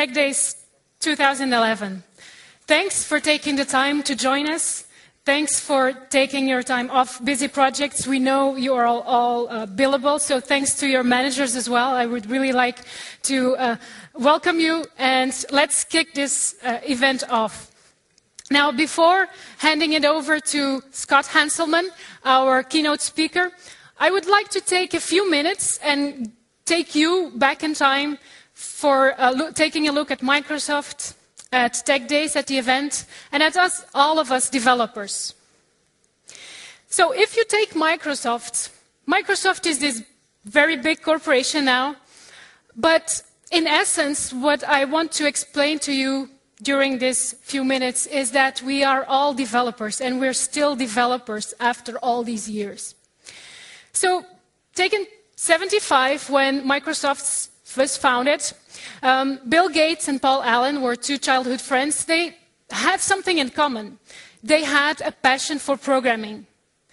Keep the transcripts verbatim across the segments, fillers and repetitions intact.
Tech Days two thousand eleven. Thanks for taking the time to join us. Thanks for taking your time off busy projects. We know you are all, all uh, billable, so thanks to your managers as well. I would really like to uh, welcome you, and let's kick this uh, event off. Now, before handing it over to Scott Hanselman, our keynote speaker, I would like to take a few minutes and take you back in time for uh, lo- taking a look at Microsoft, at Tech Days, at the event, and at us, all of us developers. So if you take Microsoft, Microsoft is this very big corporation now, but in essence, what I want to explain to you during these few minutes is that we are all developers, and we're still developers after all these years. So, taken seventy-five, when Microsoft was founded, um, Bill Gates and Paul Allen were two childhood friends. They had something in common. They had a passion for programming.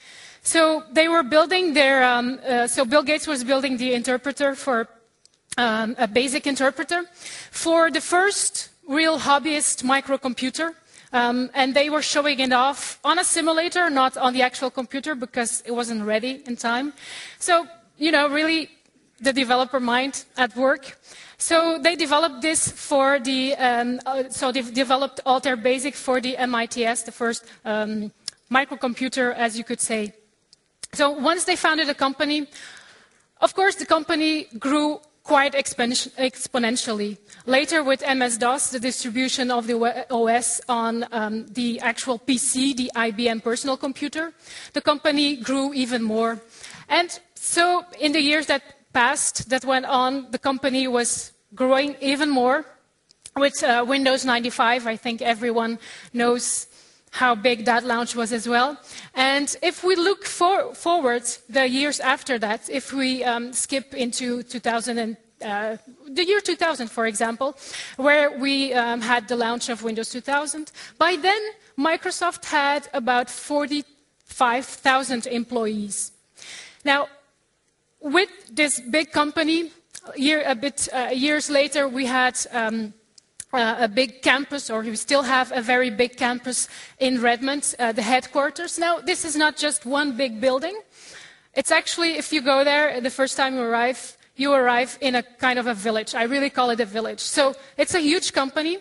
So they were building their, um, uh, so Bill Gates was building the interpreter for, um, a basic interpreter, for the first real hobbyist microcomputer. Um, and they were showing it off on a simulator, not on the actual computer, because it wasn't ready in time. So, you know, really the developer mind at work. So they developed this for the, um, uh, so they developed Altair Basic for the M I T S, the first um, microcomputer, as you could say. So once they founded a company, of course the company grew quite expon- exponentially. Later with M S DOS, the distribution of the O S on um, the actual P C, the I B M personal computer, the company grew even more. And so in the years that passed, that went on, the company was growing even more. With uh, Windows ninety-five, I think everyone knows how big that launch was as well. And if we look for, forward the years after that, if we um, skip into two thousand and, uh, the year two thousand, for example, where we um, had the launch of Windows two thousand, by then Microsoft had about forty-five thousand employees. Now, with this big company, year, a bit uh, years later, we had um, uh, a big campus, or we still have a very big campus in Redmond, uh, the headquarters. Now, this is not just one big building. It's actually, if you go there, the first time you arrive, you arrive in a kind of a village. I really call it a village. So it's a huge company.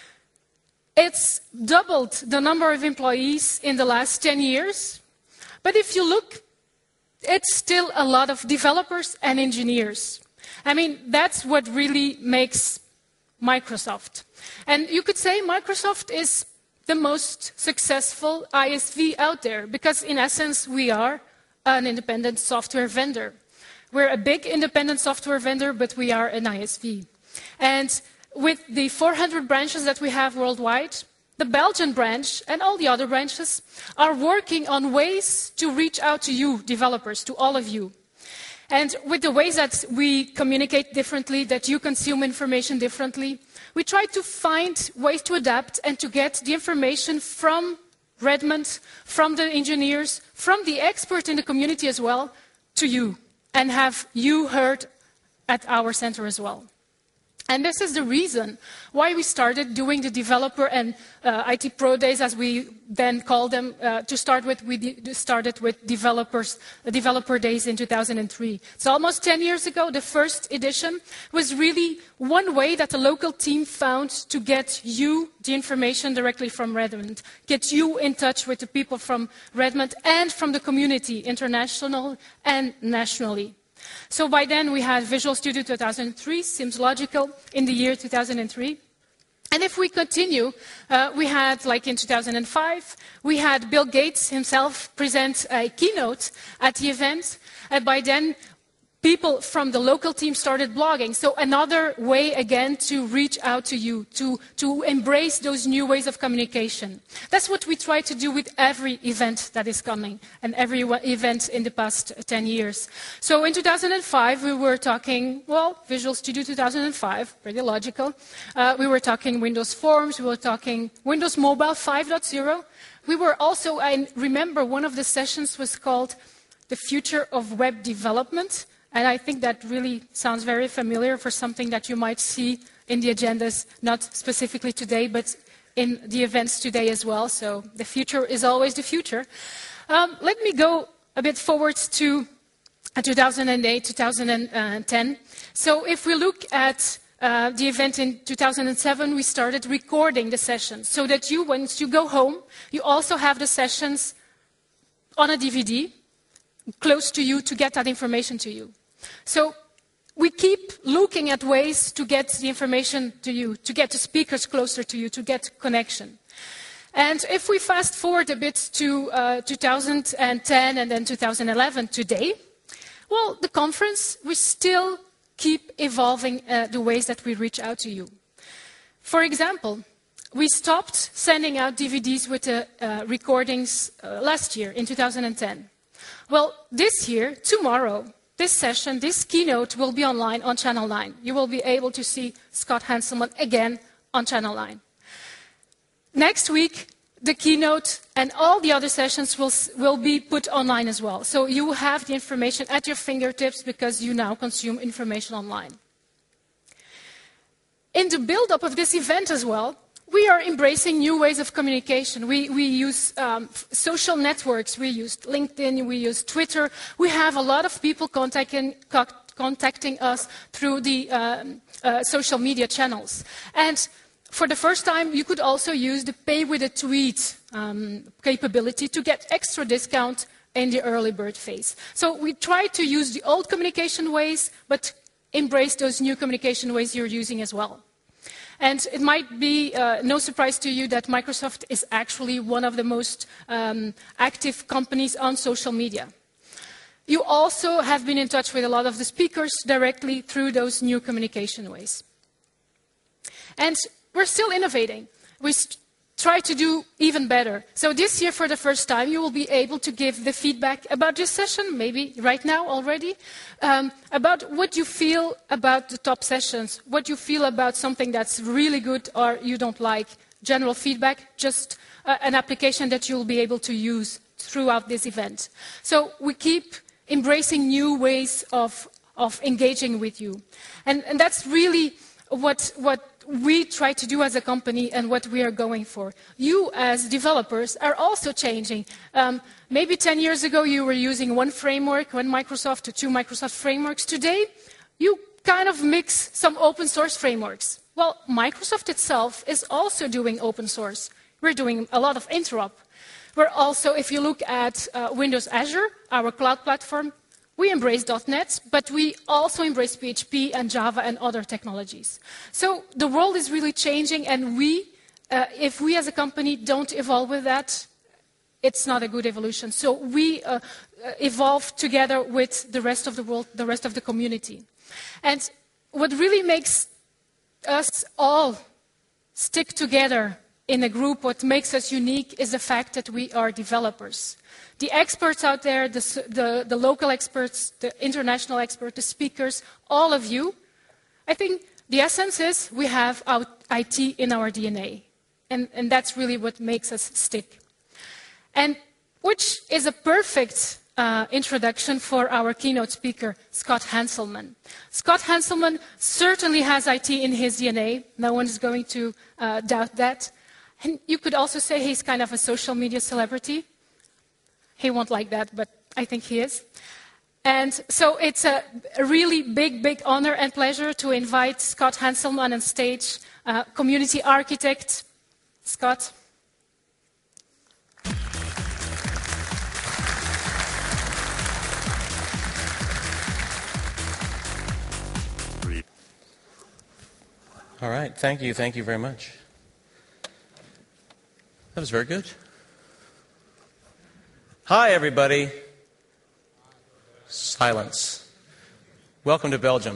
It's doubled the number of employees in the last ten years. But if you look, it's still a lot of developers and engineers. I mean, that's what really makes Microsoft. And you could say Microsoft is the most successful I S V out there, because in essence, we are an independent software vendor. We're a big independent software vendor, but we are an I S V. And with the four hundred branches that we have worldwide, the Belgian branch and all the other branches are working on ways to reach out to you, developers, to all of you. And with the ways that we communicate differently, that you consume information differently, we try to find ways to adapt and to get the information from Redmond, from the engineers, from the experts in the community as well, to you, and have you heard at our center as well. And this is the reason why we started doing the developer and uh, I T Pro Days, as we then called them. Uh, to start with, we de- started with developers, uh, developer days in two thousand three. So almost ten years ago, the first edition was really one way that the local team found to get you the information directly from Redmond, get you in touch with the people from Redmond and from the community, international and nationally. So by then we had Visual Studio two thousand three, seems logical, in the year two thousand three. And if we continue, uh, we had, like in two thousand five, we had Bill Gates himself present a keynote at the event. And by then, people from the local team started blogging. So another way, again, to reach out to you, to, to embrace those new ways of communication. That's what we try to do with every event that is coming, and every event in the past ten years. So in two thousand five, we were talking, well, Visual Studio two thousand five, pretty logical. Uh, we were talking Windows Forms, we were talking Windows Mobile five point oh. We were also, I remember one of the sessions was called The Future of Web Development. And I think that really sounds very familiar for something that you might see in the agendas, not specifically today, but in the events today as well. So the future is always the future. Um, let me go a bit forward to uh, two thousand eight, two thousand ten. So if we look at uh, the event in two thousand seven, we started recording the sessions so that you, once you go home, you also have the sessions on a D V D close to you to get that information to you. So we keep looking at ways to get the information to you, to get the speakers closer to you, to get connection. And if we fast forward a bit to uh, two thousand ten and then two thousand eleven today, well, the conference, we still keep evolving uh, the ways that we reach out to you. For example, we stopped sending out D V Ds with the uh, recordings uh, last year in two thousand ten. Well, this year, tomorrow, this session, this keynote will be online on Channel nine. You will be able to see Scott Hanselman again on Channel nine. Next week, the keynote and all the other sessions will, will be put online as well. So you have the information at your fingertips because you now consume information online. In the build-up of this event as well, we are embracing new ways of communication. We, we use um, social networks. We use LinkedIn. We use Twitter. We have a lot of people contacting, co contacting us through the um, uh, social media channels. And for the first time, you could also use the pay with a tweet um, capability to get extra discount in the early bird phase. So we try to use the old communication ways, but embrace those new communication ways you're using as well. And it might be uh, no surprise to you that Microsoft is actually one of the most um, active companies on social media. You also have been in touch with a lot of the speakers directly through those new communication ways. And we're still innovating. We st try to do even better. So this year, for the first time, you will be able to give the feedback about this session, maybe right now already, um, about what you feel about the top sessions, what you feel about something that's really good or you don't like. General feedback, just uh, an application that you'll be able to use throughout this event. So we keep embracing new ways of, of engaging with you. And, and that's really what, what we try to do as a company and what we are going for. You as developers are also changing. Um, maybe ten years ago you were using one framework, one Microsoft or two Microsoft frameworks. Today you kind of mix some open source frameworks. Well, Microsoft itself is also doing open source. We're doing a lot of interop. We're also, if you look at uh, Windows Azure, our cloud platform, we embrace dot net, but we also embrace P H P and Java and other technologies. So the world is really changing, and we, uh, if we as a company don't evolve with that, it's not a good evolution. So we uh, evolve together with the rest of the world, the rest of the community. And what really makes us all stick together in a group, what makes us unique, is the fact that we are developers. The experts out there, the, the, the local experts, the international experts, the speakers, all of you, I think the essence is we have our I T in our D N A. And, and that's really what makes us stick. And which is a perfect uh, introduction for our keynote speaker, Scott Hanselman. Scott Hanselman certainly has I T in his D N A. No one is going to uh, doubt that. And you could also say he's kind of a social media celebrity. He won't like that, but I think he is. And so it's a, a really big, big honor and pleasure to invite Scott Hanselman on stage, uh, community architect. Scott. All right, thank you, thank you very much. That was very good. Hi, everybody. Silence. Welcome to Belgium.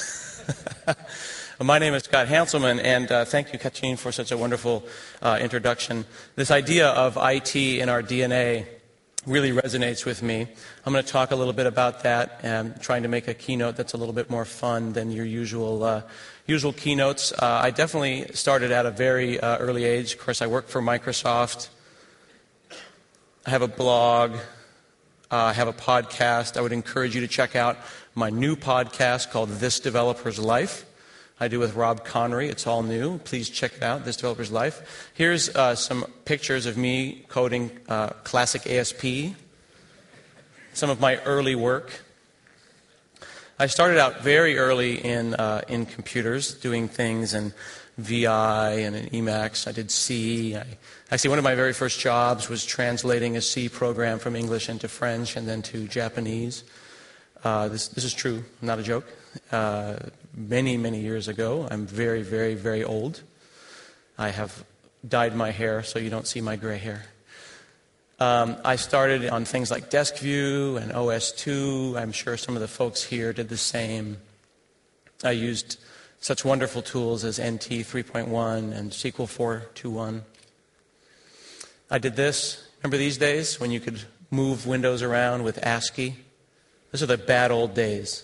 My name is Scott Hanselman, and uh, thank you, Katrien, for such a wonderful uh, introduction. This idea of I T in our D N A really resonates with me. I'm going to talk a little bit about that and trying to make a keynote that's a little bit more fun than your usual uh, usual keynotes. Uh, I definitely started at a very uh, early age. Of course, I work for Microsoft. I have a blog. Uh, I have a podcast. I would encourage you to check out my new podcast called This Developer's Life. I do with Rob Connery. It's all new. Please check it out, This Developer's Life. Here's uh, some pictures of me coding uh, classic A S P, some of my early work. I started out very early in, uh, in computers, doing things in V I and in Emacs. I did C. I, actually, one of my very first jobs was translating a C program from English into French and then to Japanese. Uh, this, this is true, not a joke. Uh, many, many years ago. I'm very, very, very old. I have dyed my hair so you don't see my gray hair. Um, I started on things like DeskView and O S two. I'm sure some of the folks here did the same. I used such wonderful tools as N T three point one and S Q L four point two one. I did this. Remember these days when you could move windows around with ASCII? Those are the bad old days.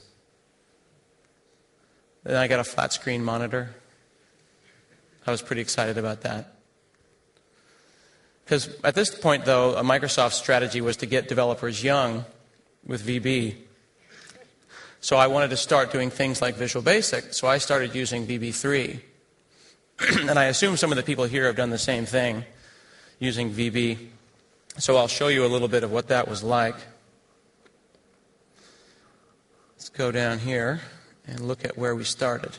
Then I got a flat screen monitor. I was pretty excited about that. Because at this point, though, Microsoft's strategy was to get developers young with V B. So I wanted to start doing things like Visual Basic, so I started using V B three. And I assume some of the people here have done the same thing, using V B. So I'll show you a little bit of what that was like. Let's go down here and look at where we started.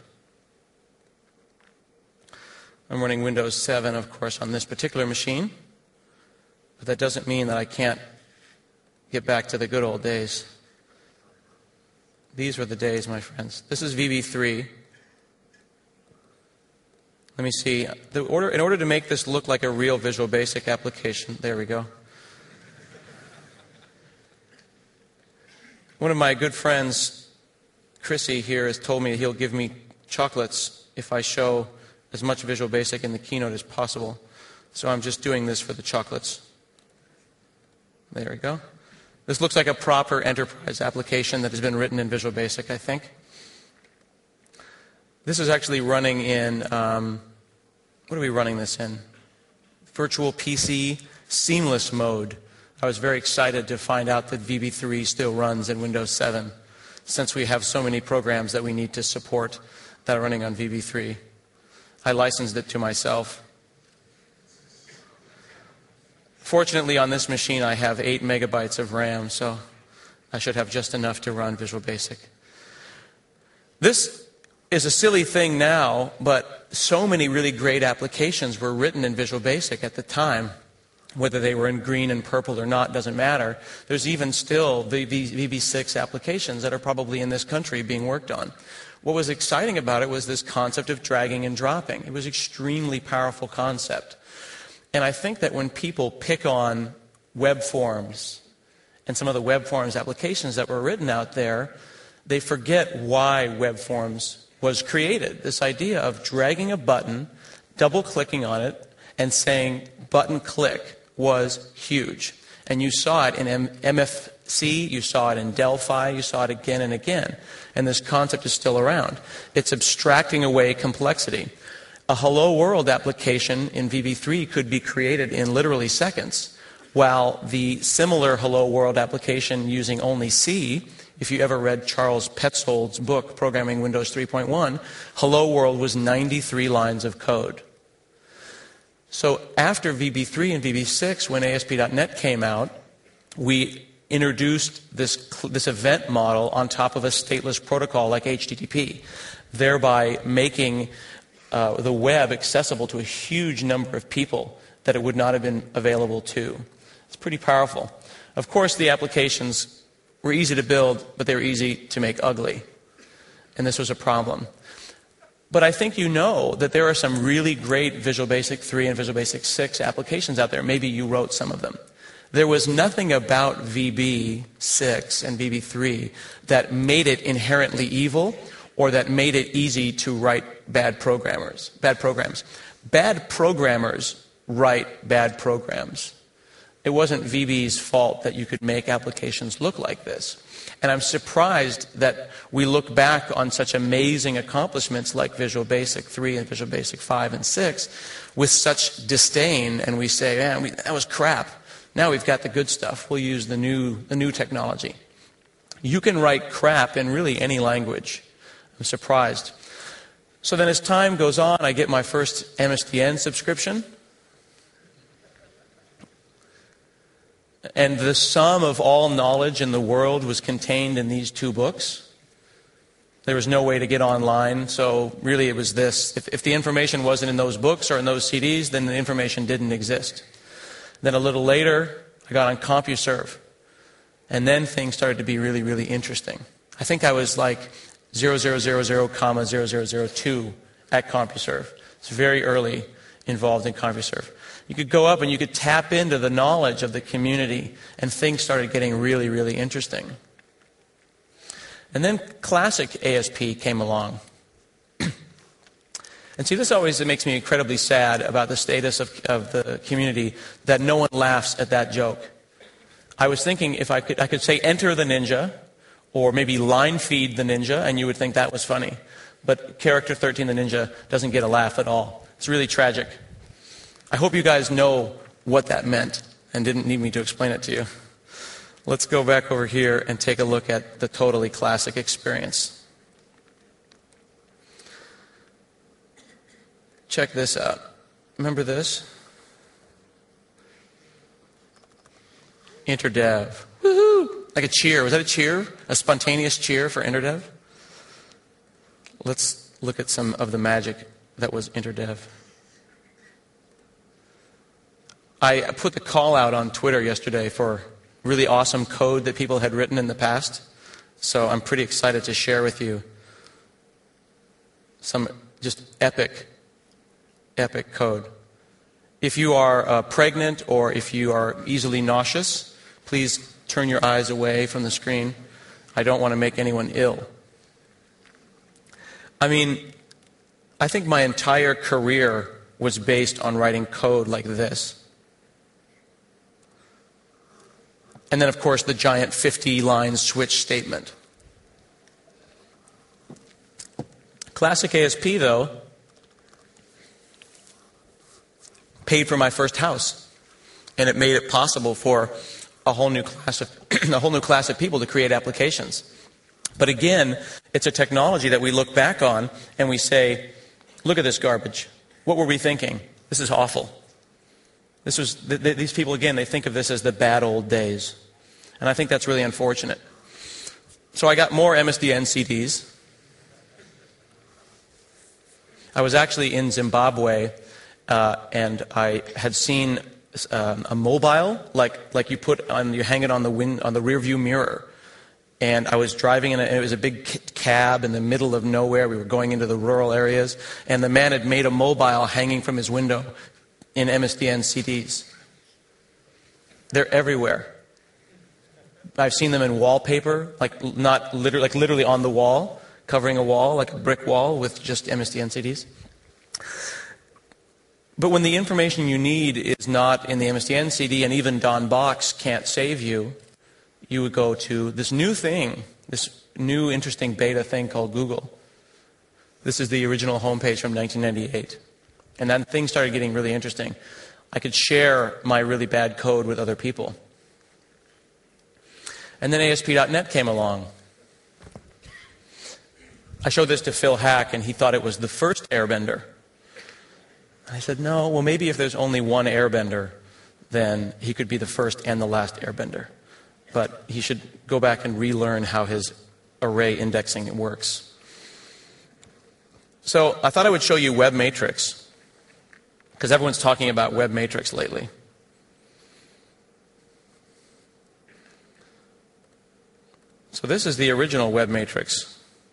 I'm running Windows seven, of course, on this particular machine. But that doesn't mean that I can't get back to the good old days. These were the days, my friends. This is V B three. Let me see. The order, in order to make this look like a real Visual Basic application, there we go. One of my good friends, Chrissy here, has told me he'll give me chocolates if I show as much Visual Basic in the keynote as possible. So I'm just doing this for the chocolates. There we go. This looks like a proper enterprise application that has been written in Visual Basic, I think. This is actually running in, um, what are we running this in? Virtual P C seamless mode. I was very excited to find out that V B three still runs in Windows seven, since we have so many programs that we need to support that are running on V B three. I licensed it to myself. Fortunately, on this machine, I have eight megabytes of RAM, so I should have just enough to run Visual Basic. This is a silly thing now, but so many really great applications were written in Visual Basic at the time. Whether they were in green and purple or not doesn't matter. There's even still V B six applications that are probably in this country being worked on. What was exciting about it was this concept of dragging and dropping. It was an extremely powerful concept. And I think that when people pick on web forms and some of the web forms applications that were written out there, they forget why web forms was created. This idea of dragging a button, double-clicking on it, and saying button click was huge. And you saw it in M F C, you saw it in Delphi, you saw it again and again. And this concept is still around. It's abstracting away complexity. A Hello World application in V B three could be created in literally seconds, while the similar Hello World application using only C, if you ever read Charles Petzold's book, Programming Windows three point one, Hello World was ninety-three lines of code. So after V B three and V B six, when A S P dot net came out, we introduced this, this event model on top of a stateless protocol like H T T P, thereby making uh, the web accessible to a huge number of people that it would not have been available to. It's pretty powerful. Of course, the applications were easy to build, but they were easy to make ugly. And this was a problem. But I think you know that there are some really great Visual Basic three and Visual Basic six applications out there. Maybe you wrote some of them. There was nothing about V B six and V B three that made it inherently evil or that made it easy to write bad programmers, bad programs. Bad programmers write bad programs. It wasn't V B's fault that you could make applications look like this. And I'm surprised that we look back on such amazing accomplishments like Visual Basic three and Visual Basic five and six with such disdain, and we say, man, we, that was crap. Now we've got the good stuff. We'll use the new, the new technology. You can write crap in really any language. I'm surprised. So then as time goes on, I get my first M S D N subscription. And the sum of all knowledge in the world was contained in these two books. There was no way to get online, so really it was this. If, if the information wasn't in those books or in those C Ds, then the information didn't exist. Then a little later, I got on CompuServe. And then things started to be really, really interesting. I think I was like zero zero zero zero comma zero zero zero two at CompuServe. It's very early involved in CompuServe. You could go up and you could tap into the knowledge of the community, and things started getting really, really interesting. And then classic A S P came along. And see, this always makes me incredibly sad about the status of, of the community, that no one laughs at that joke. I was thinking if I could, I could say enter the ninja, or maybe line feed the ninja, and you would think that was funny. But character thirteen the ninja doesn't get a laugh at all. It's really tragic. I hope you guys know what that meant and didn't need me to explain it to you. Let's go back over here and take a look at the totally classic experience. Check this out. Remember this? InterDev. Woohoo! Like a cheer. Was that a cheer? A spontaneous cheer for InterDev? Let's look at some of the magic that was InterDev. I put the call out on Twitter yesterday for really awesome code that people had written in the past. So I'm pretty excited to share with you some just epic, epic code. If you are uh, pregnant or if you are easily nauseous, please turn your eyes away from the screen. I don't want to make anyone ill. I mean, I think my entire career was based on writing code like this. And then, of course, the giant fifty-line switch statement. Classic A S P, though, paid for my first house. And it made it possible for a whole new class of, a whole new class of people to create applications. But again, it's a technology that we look back on and we say, look at this garbage. What were we thinking? This is awful. This was, th th these people, again, they think of this as the bad old days. And I think that's really unfortunate. So I got more M S D N C Ds. I was actually in Zimbabwe, uh, and I had seen um, a mobile, like like you put on, you hang it on the win, on the rear view mirror. And I was driving in, a, and it was a big cab in the middle of nowhere. We were going into the rural areas, and the man had made a mobile hanging from his window in M S D N C Ds. They're everywhere. I've seen them in wallpaper, like not literally, like literally on the wall, covering a wall, like a brick wall with just M S D N C Ds. But when the information you need is not in the M S D N C D, and even Don Box can't save you, you would go to this new thing, this new interesting beta thing called Google. This is the original homepage from nineteen ninety-eight. And then things started getting really interesting. I could share my really bad code with other people. And then A S P dot net came along. I showed this to Phil Hack, and he thought it was the first airbender. And I said, no, well, maybe if there's only one airbender, then he could be the first and the last airbender. But he should go back and relearn how his array indexing works. So I thought I would show you Web Matrix, because everyone's talking about Web Matrix lately. So this is the original Web Matrix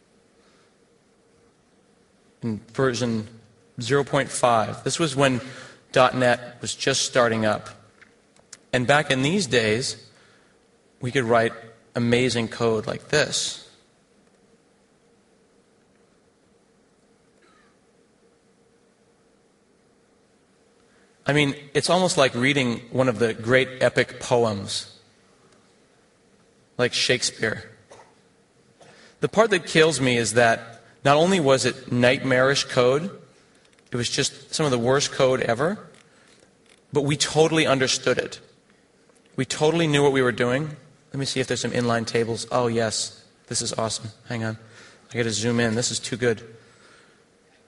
in version zero point five. This was when .NET was just starting up. And back in these days, we could write amazing code like this. I mean, it's almost like reading one of the great epic poems, like Shakespeare. The part that kills me is that not only was it nightmarish code, it was just some of the worst code ever, but we totally understood it. We totally knew what we were doing. Let me see if there's some inline tables. Oh, yes. This is awesome. Hang on. I got to zoom in. This is too good.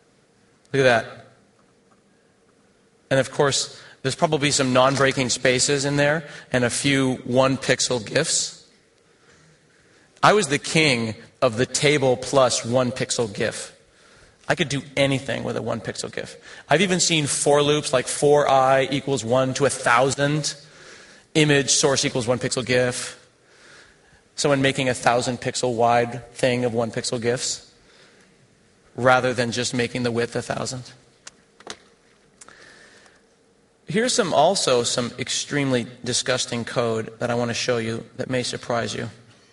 Look at that. And of course, there's probably some non-breaking spaces in there and a few one-pixel GIFs. I was the king of the table plus one-pixel GIF. I could do anything with a one-pixel GIF. I've even seen for loops like for I equals one to a thousand, image source equals one pixel GIF. Someone making a thousand pixel wide thing of one pixel GIFs rather than just making the width a thousand. Here's some also some extremely disgusting code that I want to show you that may surprise you.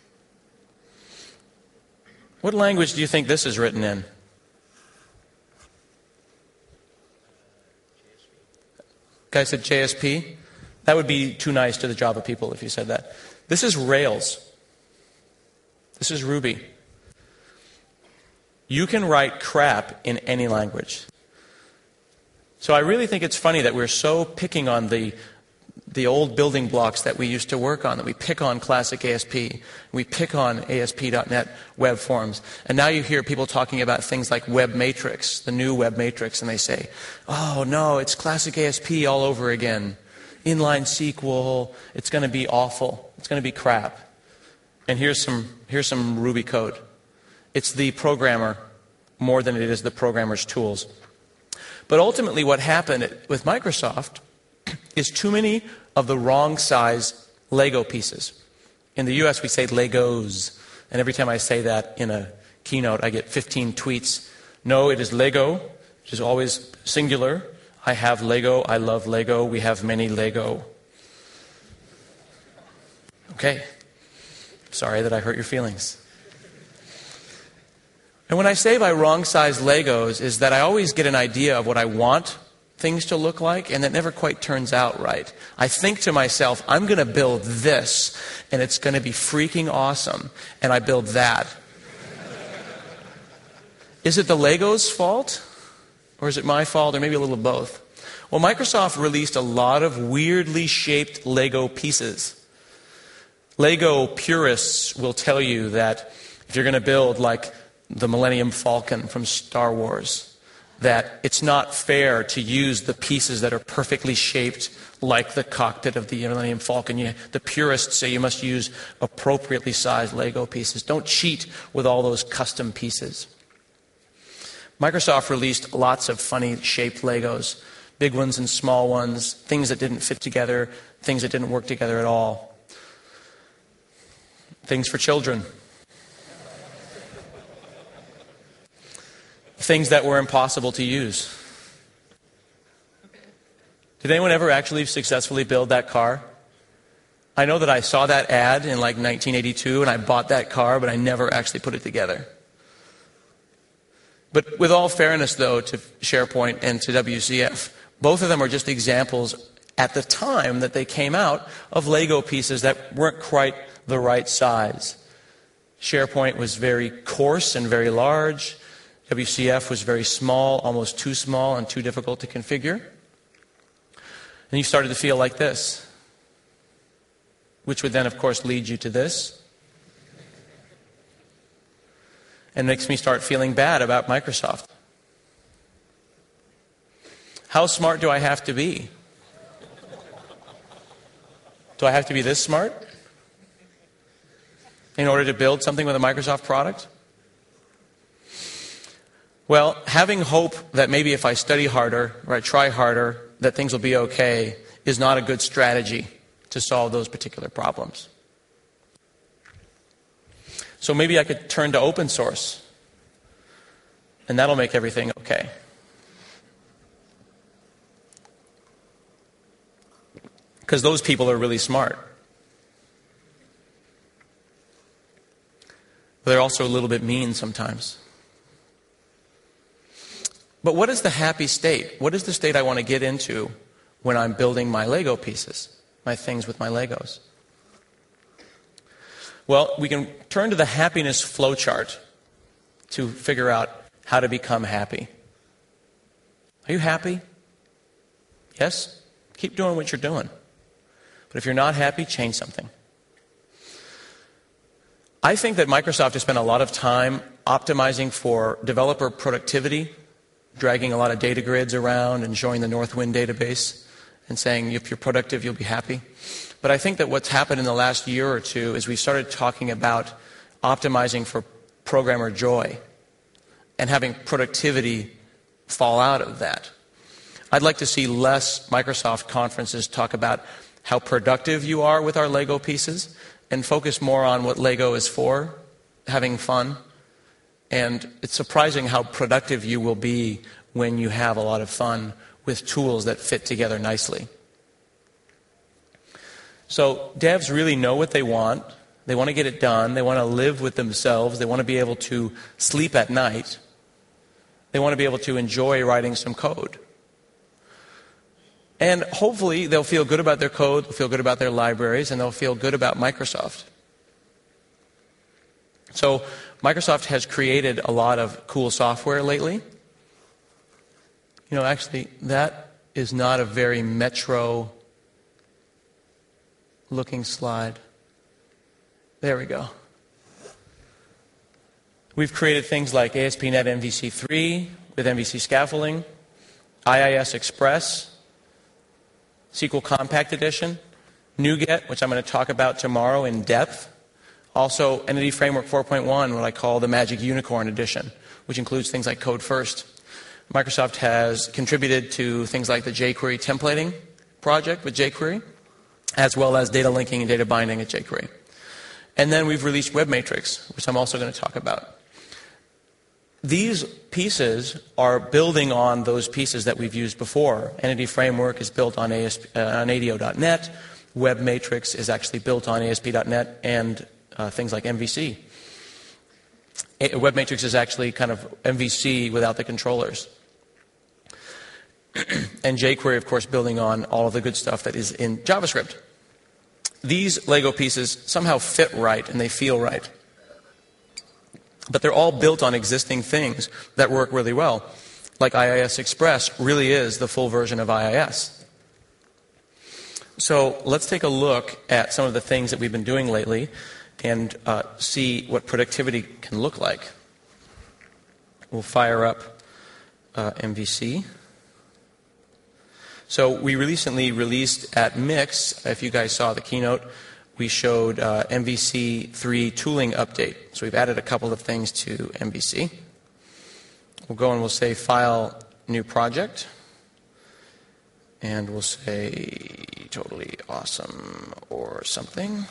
What language do you think this is written in? Guy said J S P? That would be too nice to the Java people if you said that. This is Rails. This is Ruby. You can write crap in any language. So I really think it's funny that we're so picking on the, the old building blocks that we used to work on, that we pick on classic A S P, we pick on A S P dot net web forms. And now you hear people talking about things like Web Matrix, the new Web Matrix, and they say, oh no, it's classic A S P all over again. Inline S Q L, it's going to be awful. It's going to be crap. And here's some, here's some Ruby code. It's the programmer more than it is the programmer's tools. But ultimately what happened with Microsoft is too many of the wrong size Lego pieces. In the U S we say Legos. And every time I say that in a keynote I get fifteen tweets. No, it is Lego, which is always singular. I have Lego, I love Lego, we have many Lego. Okay. Sorry that I hurt your feelings. And when I say by wrong-sized Legos is that I always get an idea of what I want things to look like, and that never quite turns out right. I think to myself, I'm going to build this, and it's going to be freaking awesome, and I build that. Is it the Lego's fault? Or is it my fault, or maybe a little of both? Well, Microsoft released a lot of weirdly shaped Lego pieces. Lego purists will tell you that if you're going to build like the Millennium Falcon from Star Wars, that it's not fair to use the pieces that are perfectly shaped like the cockpit of the Millennium Falcon. You, the purists say you must use appropriately sized Lego pieces. Don't cheat with all those custom pieces. Microsoft released lots of funny shaped Legos, big ones and small ones, things that didn't fit together, things that didn't work together at all. Things for children. Things that were impossible to use. Did anyone ever actually successfully build that car? I know that I saw that ad in like nineteen eighty-two and I bought that car, but I never actually put it together. But with all fairness, though, to SharePoint and to W C F, both of them are just examples at the time that they came out of Lego pieces that weren't quite the right size. SharePoint was very coarse and very large. W C F was very small, almost too small and too difficult to configure. And you started to feel like this, which would then, of course, lead you to this. And makes me start feeling bad about Microsoft. How smart do I have to be? Do I have to be this smart in order to build something with a Microsoft product? Well, having hope that maybe if I study harder or I try harder, that things will be okay is not a good strategy to solve those particular problems. So maybe I could turn to open source, and that'll make everything okay. Because those people are really smart. But they're also a little bit mean sometimes. But what is the happy state? What is the state I want to get into when I'm building my Lego pieces, my things with my Legos? Well, we can turn to the happiness flowchart to figure out how to become happy. Are you happy? Yes? Keep doing what you're doing. But if you're not happy, change something. I think that Microsoft has spent a lot of time optimizing for developer productivity dragging a lot of data grids around and showing the Northwind database and saying, if you're productive, you'll be happy. But I think that what's happened in the last year or two is we started talking about optimizing for programmer joy and having productivity fall out of that. I'd like to see less Microsoft conferences talk about how productive you are with our Lego pieces and focus more on what Lego is for, having fun. And it's surprising how productive you will be when you have a lot of fun with tools that fit together nicely. So devs really know what they want. They want to get it done. They want to live with themselves. They want to be able to sleep at night. They want to be able to enjoy writing some code. And hopefully they'll feel good about their code, they'll feel good about their libraries, and they'll feel good about Microsoft. So Microsoft has created a lot of cool software lately. You know, actually, that is not a very Metro-looking slide. There we go. We've created things like A S P dot net M V C three with M V C scaffolding, I I S Express, S Q L Compact Edition, NuGet, which I'm going to talk about tomorrow in depth. Also, Entity Framework four point one, what I call the Magic Unicorn Edition, which includes things like Code First. Microsoft has contributed to things like the jQuery templating project with jQuery, as well as data linking and data binding at jQuery. And then we've released WebMatrix, which I'm also going to talk about. These pieces are building on those pieces that we've used before. Entity Framework is built on, A S P, uh, on A D O dot net. WebMatrix is actually built on A S P dot net and uh, things like M V C. A- WebMatrix is actually kind of M V C without the controllers. And jQuery, of course, building on all of the good stuff that is in JavaScript. These Lego pieces somehow fit right and they feel right. But they're all built on existing things that work really well. Like I I S Express really is the full version of I I S. So let's take a look at some of the things that we've been doing lately and uh, see what productivity can look like. We'll fire up uh, M V C. So we recently released at Mix, if you guys saw the keynote, we showed uh, M V C three tooling update. So we've added a couple of things to M V C. We'll go and we'll say File, New Project. And we'll say Totally Awesome or something.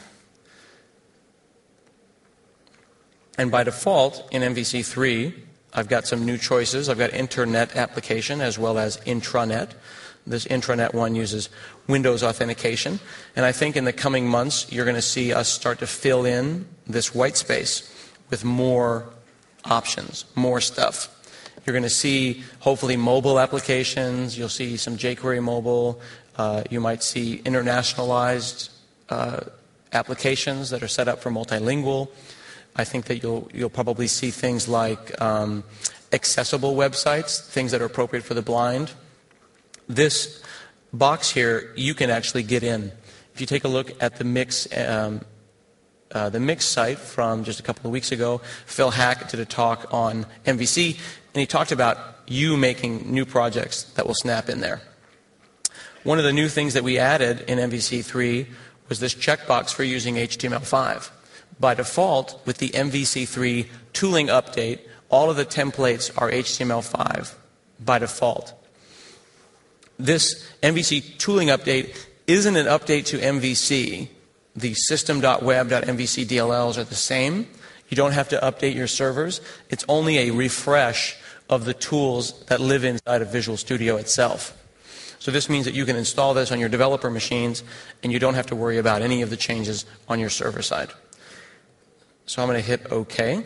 And by default, in M V C three, I've got some new choices. I've got Internet Application as well as Intranet. This intranet one uses Windows authentication. And I think in the coming months, you're going to see us start to fill in this white space with more options, more stuff. You're going to see, hopefully, mobile applications. You'll see some jQuery mobile. Uh, you might see internationalized uh, applications that are set up for multilingual. I think that you'll, you'll probably see things like um, accessible websites, things that are appropriate for the blind. This box here, you can actually get in. If you take a look at the Mix, um, uh, the Mix site from just a couple of weeks ago, Phil Hack did a talk on M V C, and he talked about you making new projects that will snap in there. One of the new things that we added in M V C three was this checkbox for using H T M L five. By default, with the M V C three tooling update, all of the templates are H T M L five by default. This M V C tooling update isn't an update to M V C. The system dot web dot M V C D L Ls are the same. You don't have to update your servers. It's only a refresh of the tools that live inside of Visual Studio itself. So this means that you can install this on your developer machines and you don't have to worry about any of the changes on your server side. So I'm going to hit OK.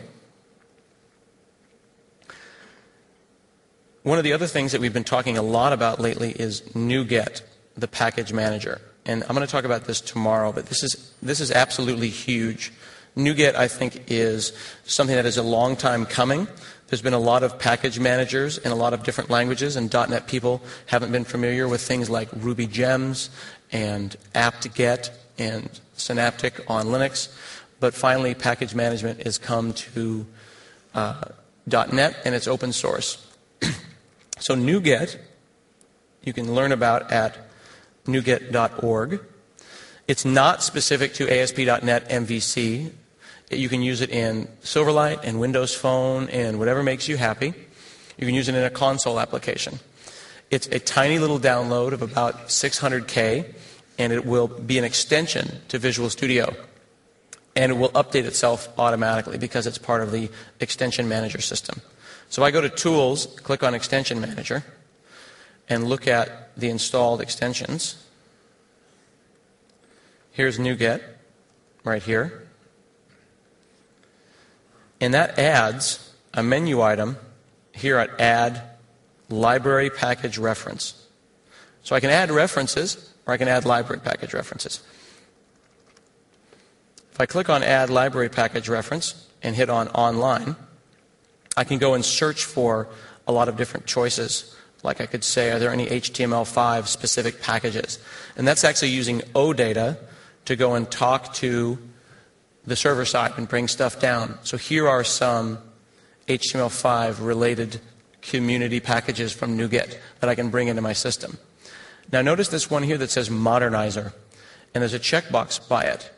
One of the other things that we've been talking a lot about lately is NuGet, the package manager. And I'm going to talk about this tomorrow, but this is, this is absolutely huge. NuGet, I think, is something that is a long time coming. There's been a lot of package managers in a lot of different languages, and .NET people haven't been familiar with things like Ruby Gems and apt-get and Synaptic on Linux. But finally, package management has come to uh, .NET, and it's open source. So NuGet, you can learn about at nuget dot org. It's not specific to A S P dot net M V C. You can use it in Silverlight and Windows Phone and whatever makes you happy. You can use it in a console application. It's a tiny little download of about six hundred K, and it will be an extension to Visual Studio. And it will update itself automatically because it's part of the Extension Manager system. So I go to Tools, click on Extension Manager, and look at the installed extensions. Here's NuGet, right here. And that adds a menu item here at Add Library Package Reference. So I can add references, or I can add library package references. If I click on Add Library Package Reference and hit on Online, I can go and search for a lot of different choices. Like I could say, are there any H T M L five specific packages? And that's actually using OData to go and talk to the server side and bring stuff down. So here are some H T M L five related community packages from NuGet that I can bring into my system. Now notice this one here that says Modernizer, and there's a checkbox by it.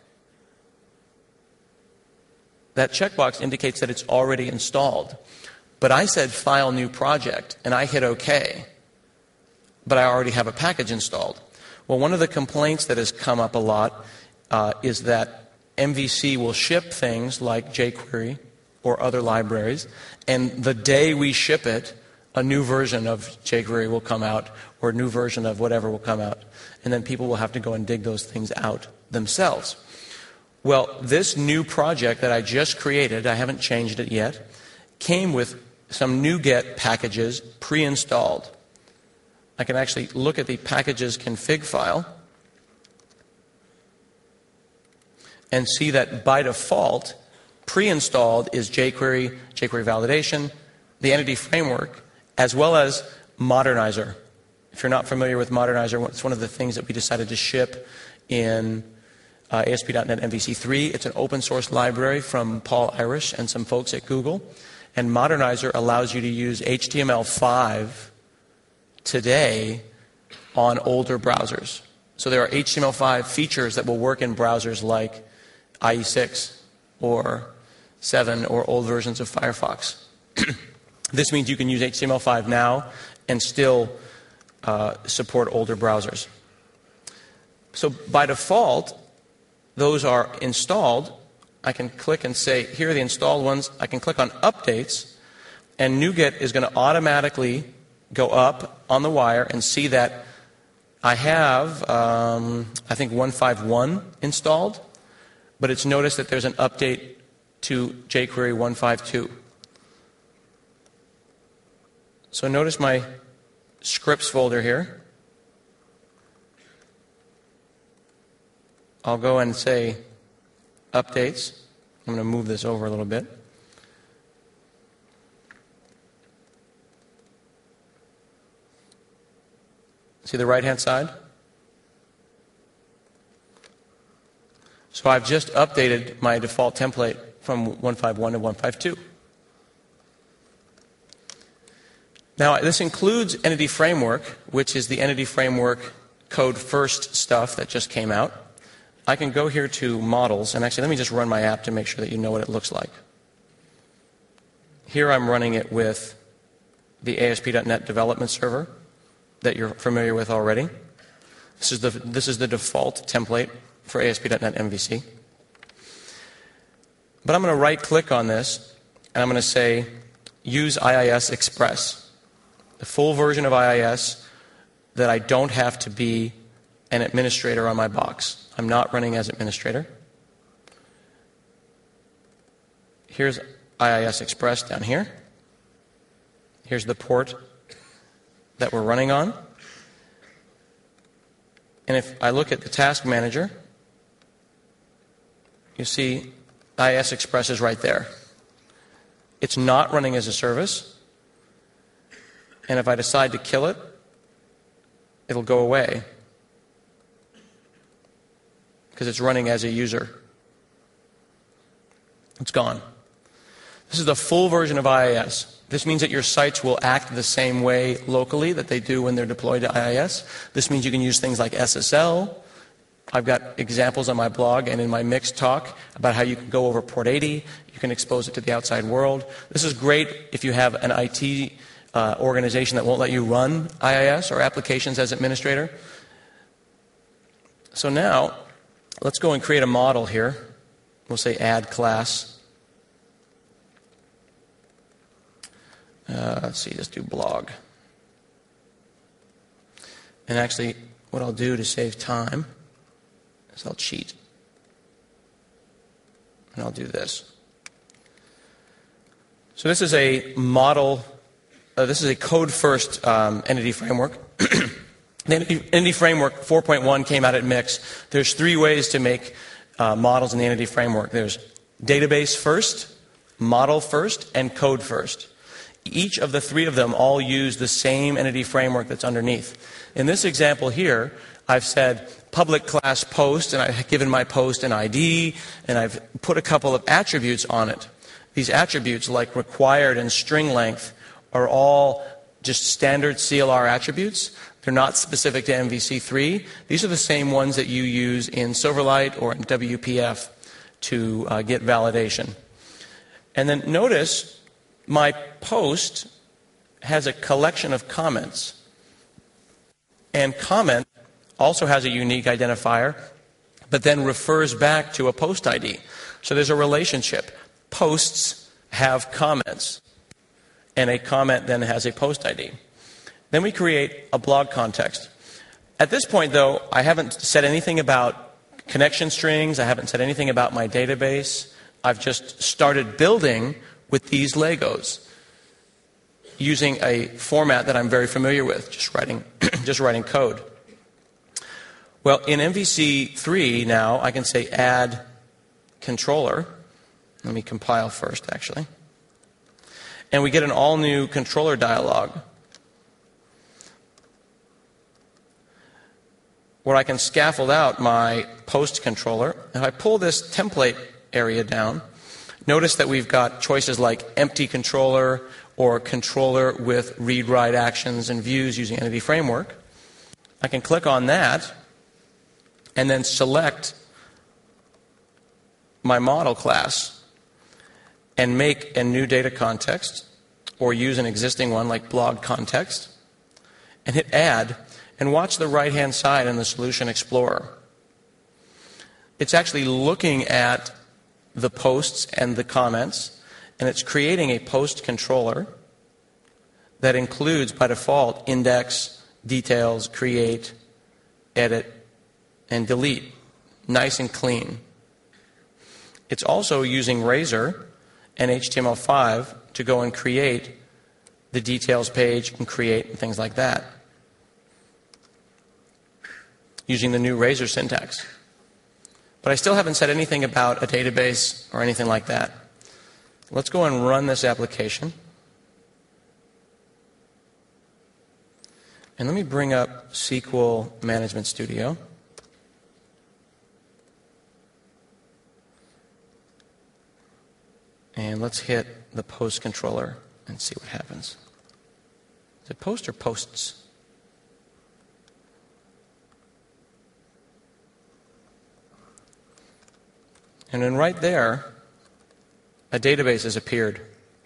That checkbox indicates that it's already installed. But I said File New Project, and I hit OK. But I already have a package installed. Well, one of the complaints that has come up a lot uh, is that M V C will ship things like jQuery or other libraries, and the day we ship it, a new version of jQuery will come out, or a new version of whatever will come out. And then people will have to go and dig those things out themselves. Well, this new project that I just created, I haven't changed it yet, came with some NuGet packages pre-installed. I can actually look at the packages config file and see that by default, pre-installed is jQuery, jQuery validation, the entity framework, as well as Modernizer. If you're not familiar with Modernizer, it's one of the things that we decided to ship in uh, A S P dot net M V C three. It's an open source library from Paul Irish and some folks at Google. And Modernizer allows you to use H T M L five today on older browsers. So there are H T M L five features that will work in browsers like I E six or seven or old versions of Firefox. This means you can use H T M L five now and still uh, support older browsers. So by default, those are installed. I can click and say, here are the installed ones. I can click on Updates, and NuGet is going to automatically go up on the wire and see that I have, um, I think, one fifty-one installed, but it's noticed that there's an update to jQuery one fifty-two. So notice my scripts folder here. I'll go and say Updates. I'm going to move this over a little bit. See the right-hand side? So I've just updated my default template from one fifty-one to one fifty-two. Now, this includes Entity Framework, which is the Entity Framework Code First stuff that just came out. I can go here to Models, and actually let me just run my app to make sure that you know what it looks like. Here I'm running it with the A S P dot net development server that you're familiar with already. This is the, this is the default template for A S P dot net M V C. But I'm going to right-click on this, and I'm going to say Use I I S Express, the full version of I I S that I don't have to be an administrator on my box. I'm not running as administrator. Here's I I S Express down here. Here's the port that we're running on. And if I look at the task manager, you see I I S Express is right there. It's not running as a service. And if I decide to kill it, it'll go away because it's running as a user. It's gone. This is the full version of I I S. This means that your sites will act the same way locally that they do when they're deployed to I I S. This means you can use things like S S L. I've got examples on my blog and in my Mixed talk about how you can go over port eighty. You can expose it to the outside world. This is great if you have an I T uh, organization that won't let you run I I S or applications as administrator. So now, let's go and create a model here. We'll say add class. Uh, let's see, just do blog. And actually, what I'll do to save time is I'll cheat. And I'll do this. So this is a model, uh, this is a code-first um, entity framework. The Entity Framework four point one came out at Mix. There's three ways to make uh, models in the Entity Framework. There's database first, model first, and code first. Each of the three of them all use the same entity framework that's underneath. In this example here, I've said public class post, and I've given my post an I D, and I've put a couple of attributes on it. These attributes, like required and string length, are all just standard C L R attributes. They're not specific to M V C three. These are the same ones that you use in Silverlight or in W P F to uh, get validation. And then notice my post has a collection of comments. And comment also has a unique identifier, but then refers back to a post I D. So there's a relationship. Posts have comments, and a comment then has a post I D. Then we create a blog context. At this point, though, I haven't said anything about connection strings. I haven't said anything about my database. I've just started building with these Legos using a format that I'm very familiar with, just writing, just writing code. Well, in M V C three now, I can say add controller. Let me compile first, actually. And we get an all-new controller dialog, where I can scaffold out my post controller. If I pull this template area down, notice that we've got choices like empty controller or controller with read-write actions and views using Entity Framework. I can click on that and then select my model class and make a new data context or use an existing one like blog context and hit add. And watch the right-hand side in the Solution Explorer. It's actually looking at the posts and the comments, and it's creating a post controller that includes, by default, index, details, create, edit, and delete. Nice and clean. It's also using Razor and H T M L five to go and create the details page and create and things like that, using the new Razor syntax. But I still haven't said anything about a database or anything like that. Let's go and run this application. And let me bring up S Q L Management Studio. And let's hit the post controller and see what happens. Is it post or posts? And then right there, a database has appeared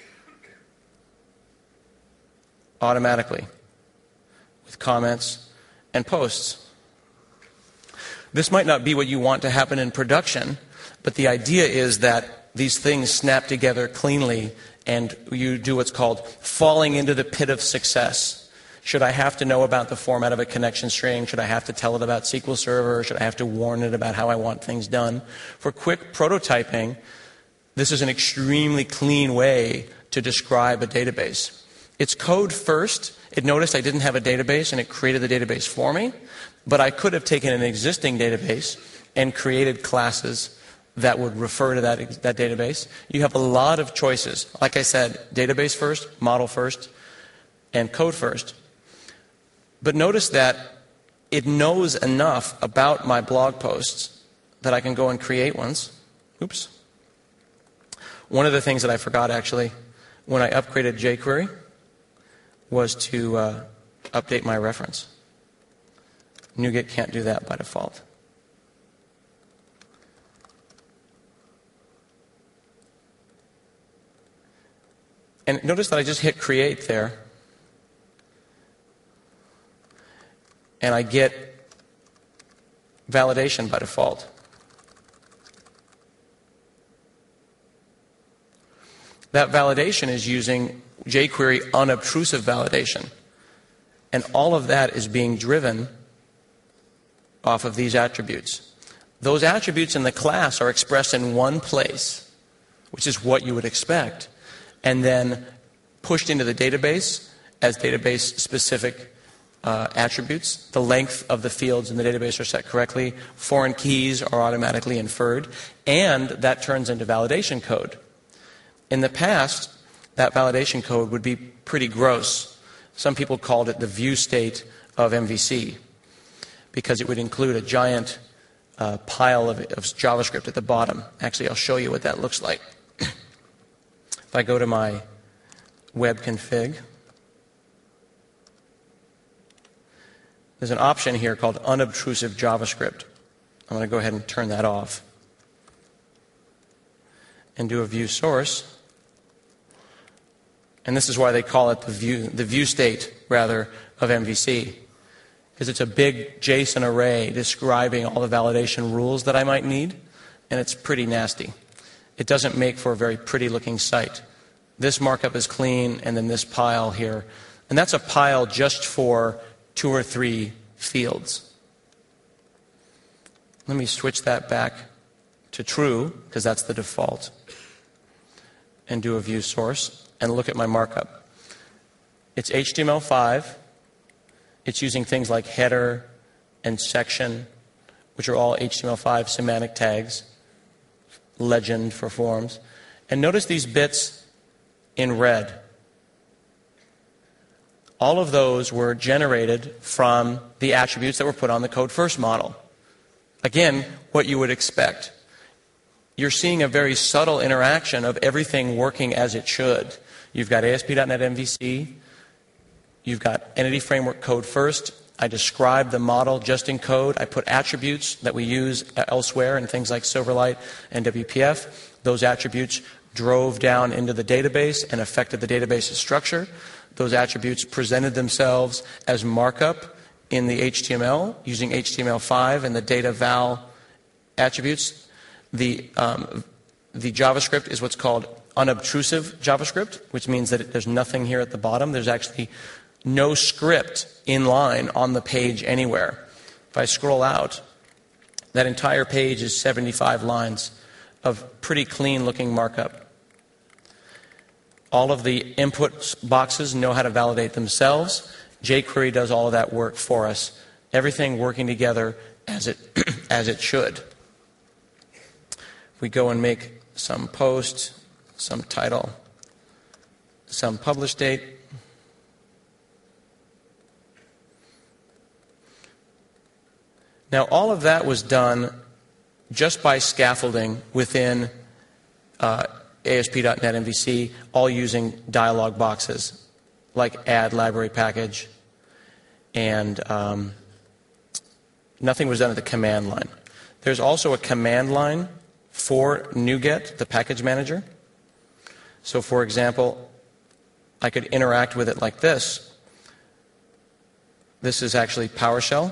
automatically with comments and posts. This might not be what you want to happen in production, but the idea is that these things snap together cleanly and you do what's called falling into the pit of success. Should I have to know about the format of a connection string? Should I have to tell it about S Q L Server? Should I have to warn it about how I want things done? For quick prototyping, this is an extremely clean way to describe a database. It's code first. It noticed I didn't have a database and it created the database for me, but I could have taken an existing database and created classes that would refer to that, that database. You have a lot of choices. Like I said, database first, model first, and code first. But notice that it knows enough about my blog posts that I can go and create ones. Oops. One of the things that I forgot, actually, when I upgraded jQuery was to uh, update my reference. NuGet can't do that by default. And notice that I just hit create there, and I get validation by default. That validation is using jQuery unobtrusive validation. And all of that is being driven off of these attributes. Those attributes in the class are expressed in one place, which is what you would expect, and then pushed into the database as database-specific uh, attributes. The length of the fields in the database are set correctly. Foreign keys are automatically inferred. And that turns into validation code. In the past, that validation code would be pretty gross. Some people called it the view state of M V C because it would include a giant uh, pile of, of JavaScript at the bottom. Actually, I'll show you what that looks like. If I go to my web config, there's an option here called unobtrusive JavaScript. I'm going to go ahead and turn that off and do a view source. And this is why they call it the view, the view state, rather, of M V C. Because it's a big JSON array describing all the validation rules that I might need, and it's pretty nasty. It doesn't make for a very pretty looking site. This markup is clean, and then this pile here. And that's a pile just for two or three fields. Let me switch that back to true, because that's the default, and do a view source, and look at my markup. It's H T M L five. It's using things like header and section, which are all H T M L five semantic tags, legend for forms. And notice these bits in red. All of those were generated from the attributes that were put on the code first model. Again, what you would expect. You're seeing a very subtle interaction of everything working as it should. You've got A S P dot net M V C. You've got Entity Framework code first. I describe the model just in code. I put attributes that we use elsewhere in things like Silverlight and W P F. Those attributes drove down into the database and affected the database's structure. Those attributes presented themselves as markup in the H T M L using H T M L five and the data val attributes. The, um, the JavaScript is what's called unobtrusive JavaScript, which means that it, there's nothing here at the bottom. There's actually no script in line on the page anywhere. If I scroll out, that entire page is seventy-five lines of pretty clean looking markup. All of the input boxes know how to validate themselves. jQuery does all of that work for us. Everything working together as it, as it should. We go and make some post, some title, some publish date. Now, all of that was done just by scaffolding within uh, A S P dot net M V C, all using dialog boxes like add library package, and um, nothing was done at the command line. There's also a command line for NuGet, the package manager. So, for example, I could interact with it like this. This is actually PowerShell.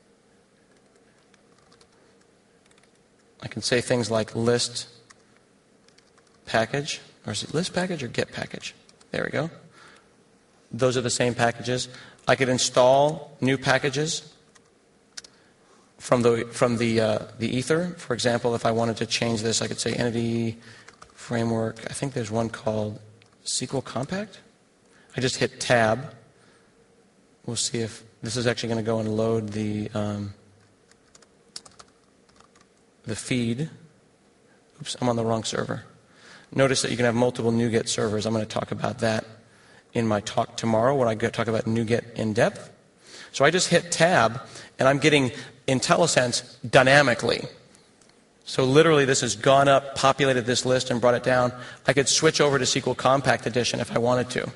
I can say things like list package, or is it list package or get package? There we go. Those are the same packages. I could install new packages from the from the uh, the Ether. For example, if I wanted to change this, I could say Entity Framework. I think there's one called S Q L Compact. I just hit Tab. We'll see if this is actually going to go and load the um, the feed. Oops, I'm on the wrong server. Notice that you can have multiple NuGet servers. I'm going to talk about that in my talk tomorrow when I talk about NuGet in depth. So I just hit Tab, and I'm getting IntelliSense dynamically. So literally this has gone up, populated this list, and brought it down. I could switch over to S Q L Compact Edition if I wanted to.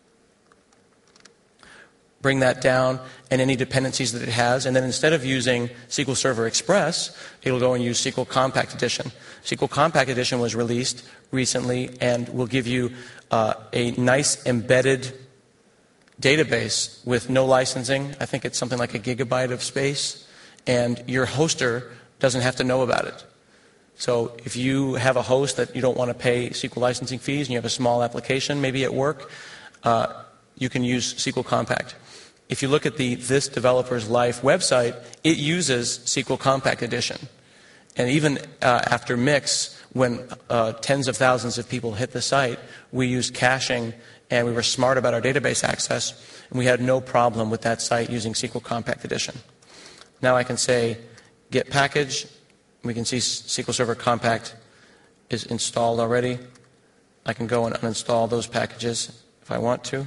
Bring that down and any dependencies that it has, and then instead of using S Q L Server Express, it'll go and use S Q L Compact Edition. S Q L Compact Edition was released recently and will give you uh, a nice embedded database with no licensing. I think it's something like a gigabyte of space, and your hoster doesn't have to know about it. So if you have a host that you don't want to pay S Q L licensing fees and you have a small application maybe at work, uh, you can use S Q L Compact. If you look at the This Developer's Life website, it uses S Q L Compact Edition. And even uh, after Mix, when uh, tens of thousands of people hit the site, we used caching and we were smart about our database access, and we had no problem with that site using S Q L Compact Edition. Now I can say git package. We can see S Q L Server Compact is installed already. I can go and uninstall those packages if I want to.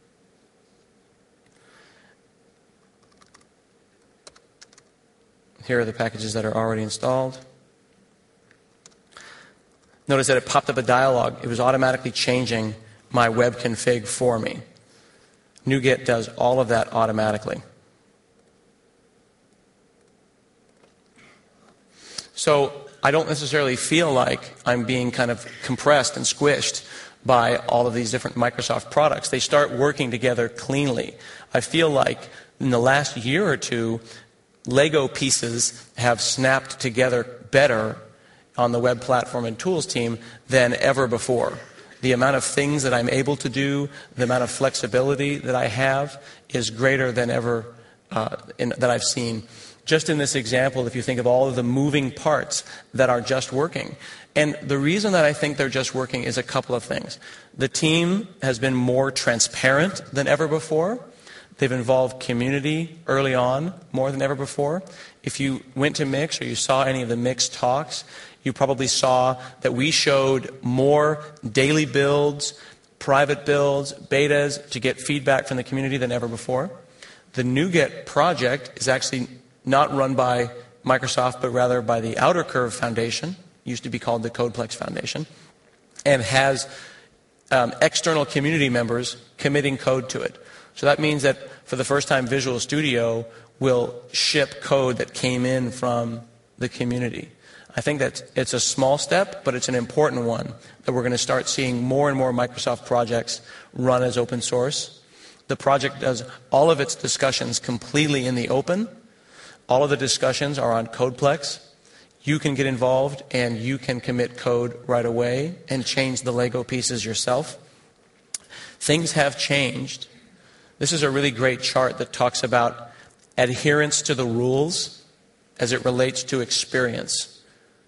Here are the packages that are already installed. Notice that it popped up a dialog. It was automatically changing my web config for me. NuGet does all of that automatically. So I don't necessarily feel like I'm being kind of compressed and squished by all of these different Microsoft products. They start working together cleanly. I feel like in the last year or two, Lego pieces have snapped together better on the web platform and tools team than ever before. The amount of things that I'm able to do, the amount of flexibility that I have is greater than ever uh, in, that I've seen. Just in this example, if you think of all of the moving parts that are just working. And the reason that I think they're just working is a couple of things. The team has been more transparent than ever before. They've involved community early on more than ever before. If you went to Mix or you saw any of the Mix talks, you probably saw that we showed more daily builds, private builds, betas to get feedback from the community than ever before. The NuGet project is actually not run by Microsoft, but rather by the Outer Curve Foundation, used to be called the CodePlex Foundation, and has um, external community members committing code to it. So that means that for the first time, Visual Studio will ship code that came in from the community. I think that it's a small step, but it's an important one, that we're going to start seeing more and more Microsoft projects run as open source. The project does all of its discussions completely in the open. All of the discussions are on CodePlex. You can get involved and you can commit code right away and change the Lego pieces yourself. Things have changed. This is a really great chart that talks about adherence to the rules as it relates to experience.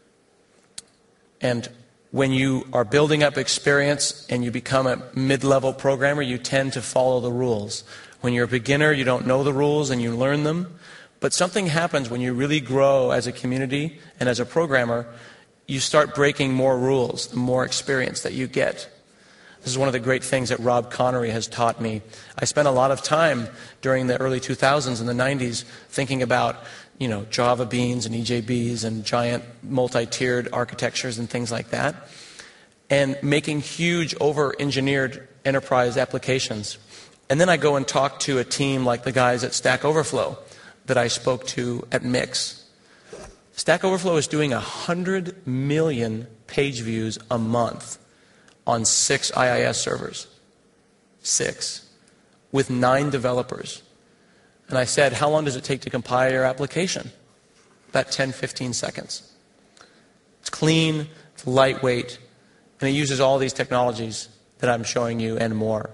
And when you are building up experience and you become a mid-level programmer, you tend to follow the rules. When you're a beginner, you don't know the rules and you learn them. But something happens when you really grow as a community and as a programmer. You start breaking more rules, the more experience that you get. This is one of the great things that Rob Connery has taught me. I spent a lot of time during the early two thousands and the nineties thinking about, you know, Java beans and E J Bs and giant multi-tiered architectures and things like that, and making huge over-engineered enterprise applications. And then I go and talk to a team like the guys at Stack Overflow that I spoke to at Mix. Stack Overflow is doing one hundred million page views a month on six I I S servers. Six. With nine developers. And I said, how long does it take to compile your application? About ten, fifteen seconds. It's clean, it's lightweight, and it uses all these technologies that I'm showing you and more.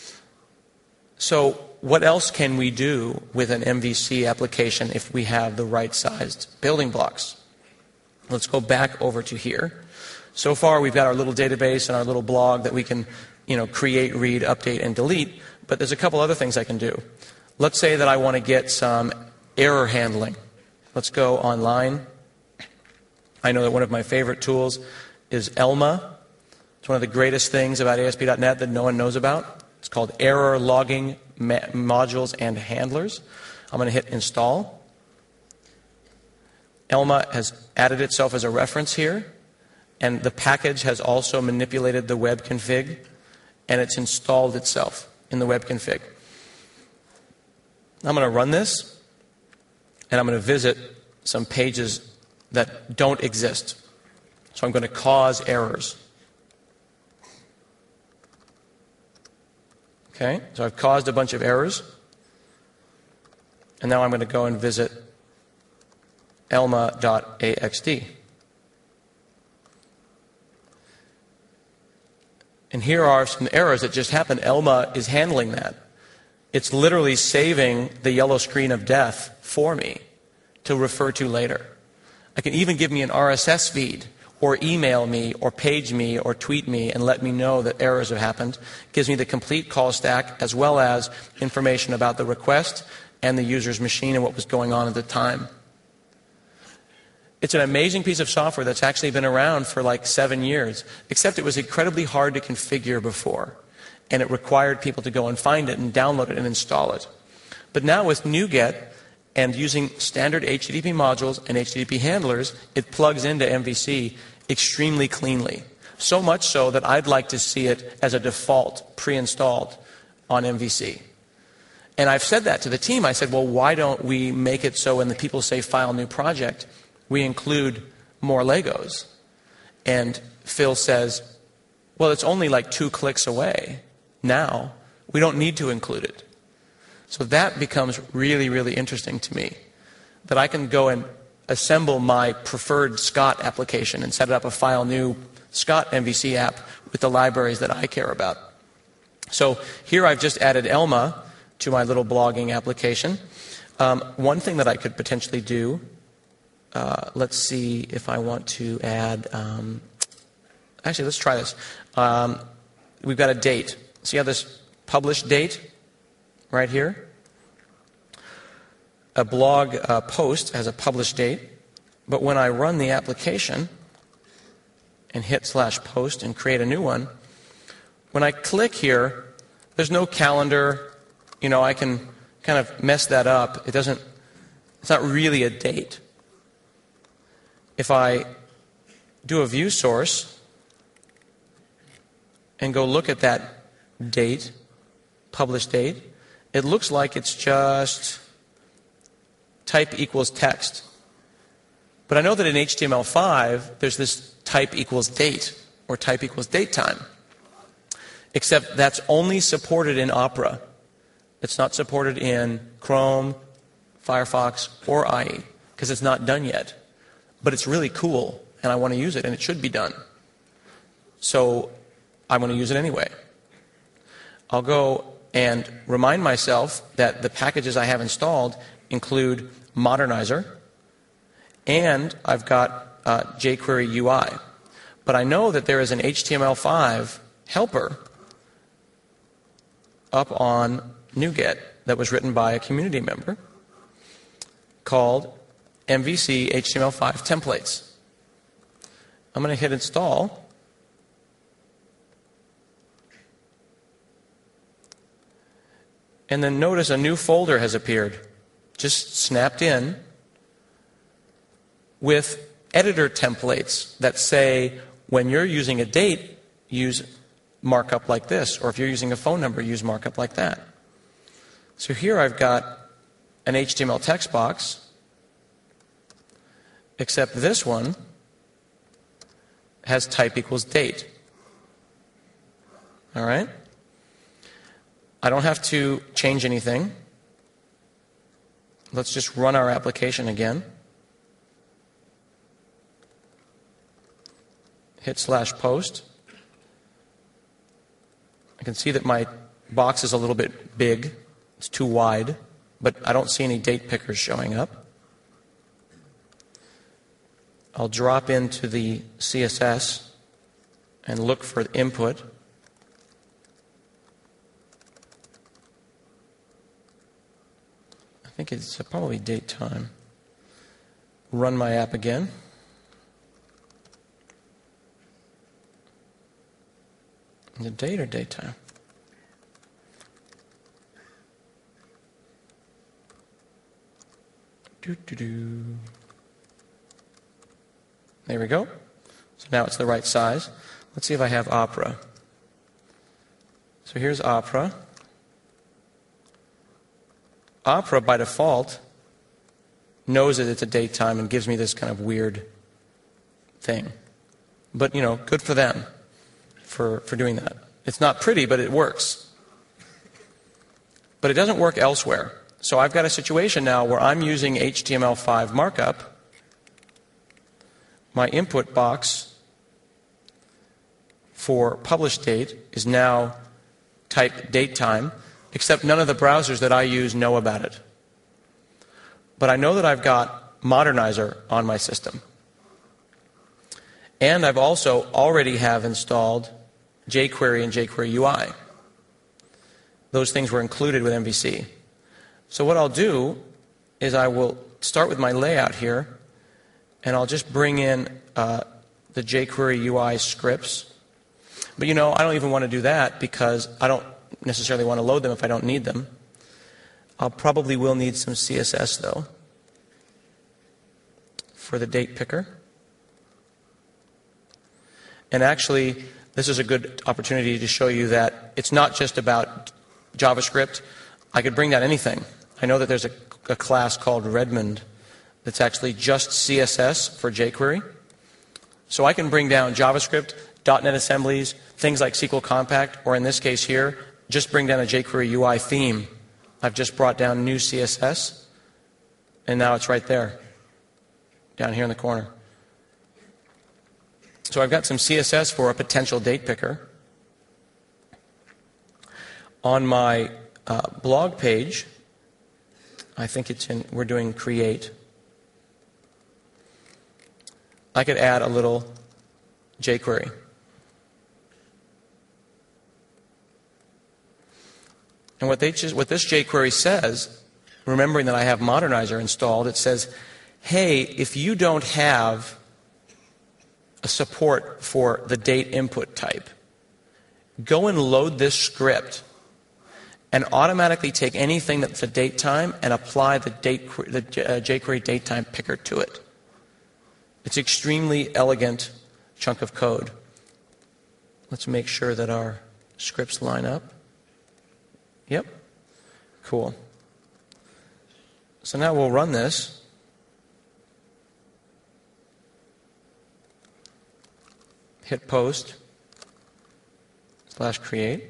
So what else can we do with an M V C application if we have the right-sized building blocks? Let's go back over to here. So far, we've got our little database and our little blog that we can, you know, create, read, update, and delete. But there's a couple other things I can do. Let's say that I want to get some error handling. Let's go online. I know that one of my favorite tools is Elma. It's one of the greatest things about A S P dot net that no one knows about. It's called Error Logging Modules and Handlers. I'm going to hit install. Elma has added itself as a reference here, and the package has also manipulated the web config, and it's installed itself in the web config. I'm going to run this, and I'm going to visit some pages that don't exist. So I'm going to cause errors. Okay, so I've caused a bunch of errors. And now I'm going to go and visit elma dot a x d. And here are some errors that just happened. Elma is handling that. It's literally saving the yellow screen of death for me to refer to later. I can even give me an R S S feed, or email me, or page me, or tweet me, and let me know that errors have happened. It gives me the complete call stack, as well as information about the request and the user's machine and what was going on at the time. It's an amazing piece of software that's actually been around for like seven years, except it was incredibly hard to configure before, and it required people to go and find it and download it and install it. But now with NuGet and using standard H T T P modules and H T T P handlers, it plugs into M V C extremely cleanly. So much so that I'd like to see it as a default pre-installed on M V C. And I've said that to the team. I said, well, why don't we make it so when the people say file new project, we include more Legos? And Phil says, well, it's only like two clicks away now. We don't need to include it. So that becomes really, really interesting to me, that I can go and assemble my preferred Scott application and set up a file new Scott M V C app with the libraries that I care about. So here I've just added Elma to my little blogging application. Um, one thing that I could potentially do, uh, let's see if I want to add, um, actually let's try this. Um, we've got a date. See how this published date right here? A blog uh, post has a published date, but when I run the application and hit slash post and create a new one, when I click here, there's no calendar. You know, I can kind of mess that up. It doesn't, it's not really a date. If I do a view source and go look at that date, published date, it looks like it's just type equals text. But I know that in H T M L five, there's this type equals date, or type equals date time. Except that's only supported in Opera. It's not supported in Chrome, Firefox, or I E, because it's not done yet. But it's really cool, and I want to use it, and it should be done. So I want to use it anyway. I'll go and remind myself that the packages I have installed include Modernizer, and I've got uh, jQuery U I. But I know that there is an H T M L five helper up on NuGet that was written by a community member called M V C H T M L five templates. I'm going to hit install. And then notice a new folder has appeared, just snapped in, with editor templates that say, when you're using a date, use markup like this, or if you're using a phone number, use markup like that. So here I've got an H T M L text box, except this one has type equals date. All right? I don't have to change anything. Let's just run our application again. Hit slash post. I can see that my box is a little bit big. It's too wide, but I don't see any date pickers showing up. I'll drop into the C S S and look for input. I think it's probably date time. Run my app again. Is it date or date time? Do, do, do. There we go. So now it's the right size. Let's see if I have Opera. So here's Opera. Opera, by default, knows that it's a date time and gives me this kind of weird thing. But, you know, good for them for, for doing that. It's not pretty, but it works. But it doesn't work elsewhere. So I've got a situation now where I'm using H T M L five markup. My input box for publish date is now type date time, except none of the browsers that I use know about it. But I know that I've got Modernizer on my system. And I've also already have installed jQuery and jQuery U I. Those things were included with M V C. So what I'll do is I will start with my layout here, and I'll just bring in uh, the jQuery U I scripts. But you know, I don't even want to do that because I don't necessarily want to load them if I don't need them. I'll probably will need some C S S, though, for the date picker. And actually, this is a good opportunity to show you that it's not just about JavaScript. I could bring down anything. I know that there's a, a class called Redmond that's actually just C S S for jQuery. So I can bring down JavaScript, dot net assemblies, things like S Q L Compact, or in this case here, just bring down a jQuery U I theme. I've just brought down new C S S, and now it's right there, down here in the corner. So I've got some C S S for a potential date picker. On my uh, blog page, I think it's in, we're doing create. I could add a little jQuery. And what, they just, what this jQuery says, remembering that I have Modernizer installed, it says, hey, if you don't have a support for the date input type, go and load this script and automatically take anything that's a date time and apply the, date, the uh, jQuery date time picker to it. It's an extremely elegant chunk of code. Let's make sure that our scripts line up. Yep. Cool. So now we'll run this. Hit post slash create.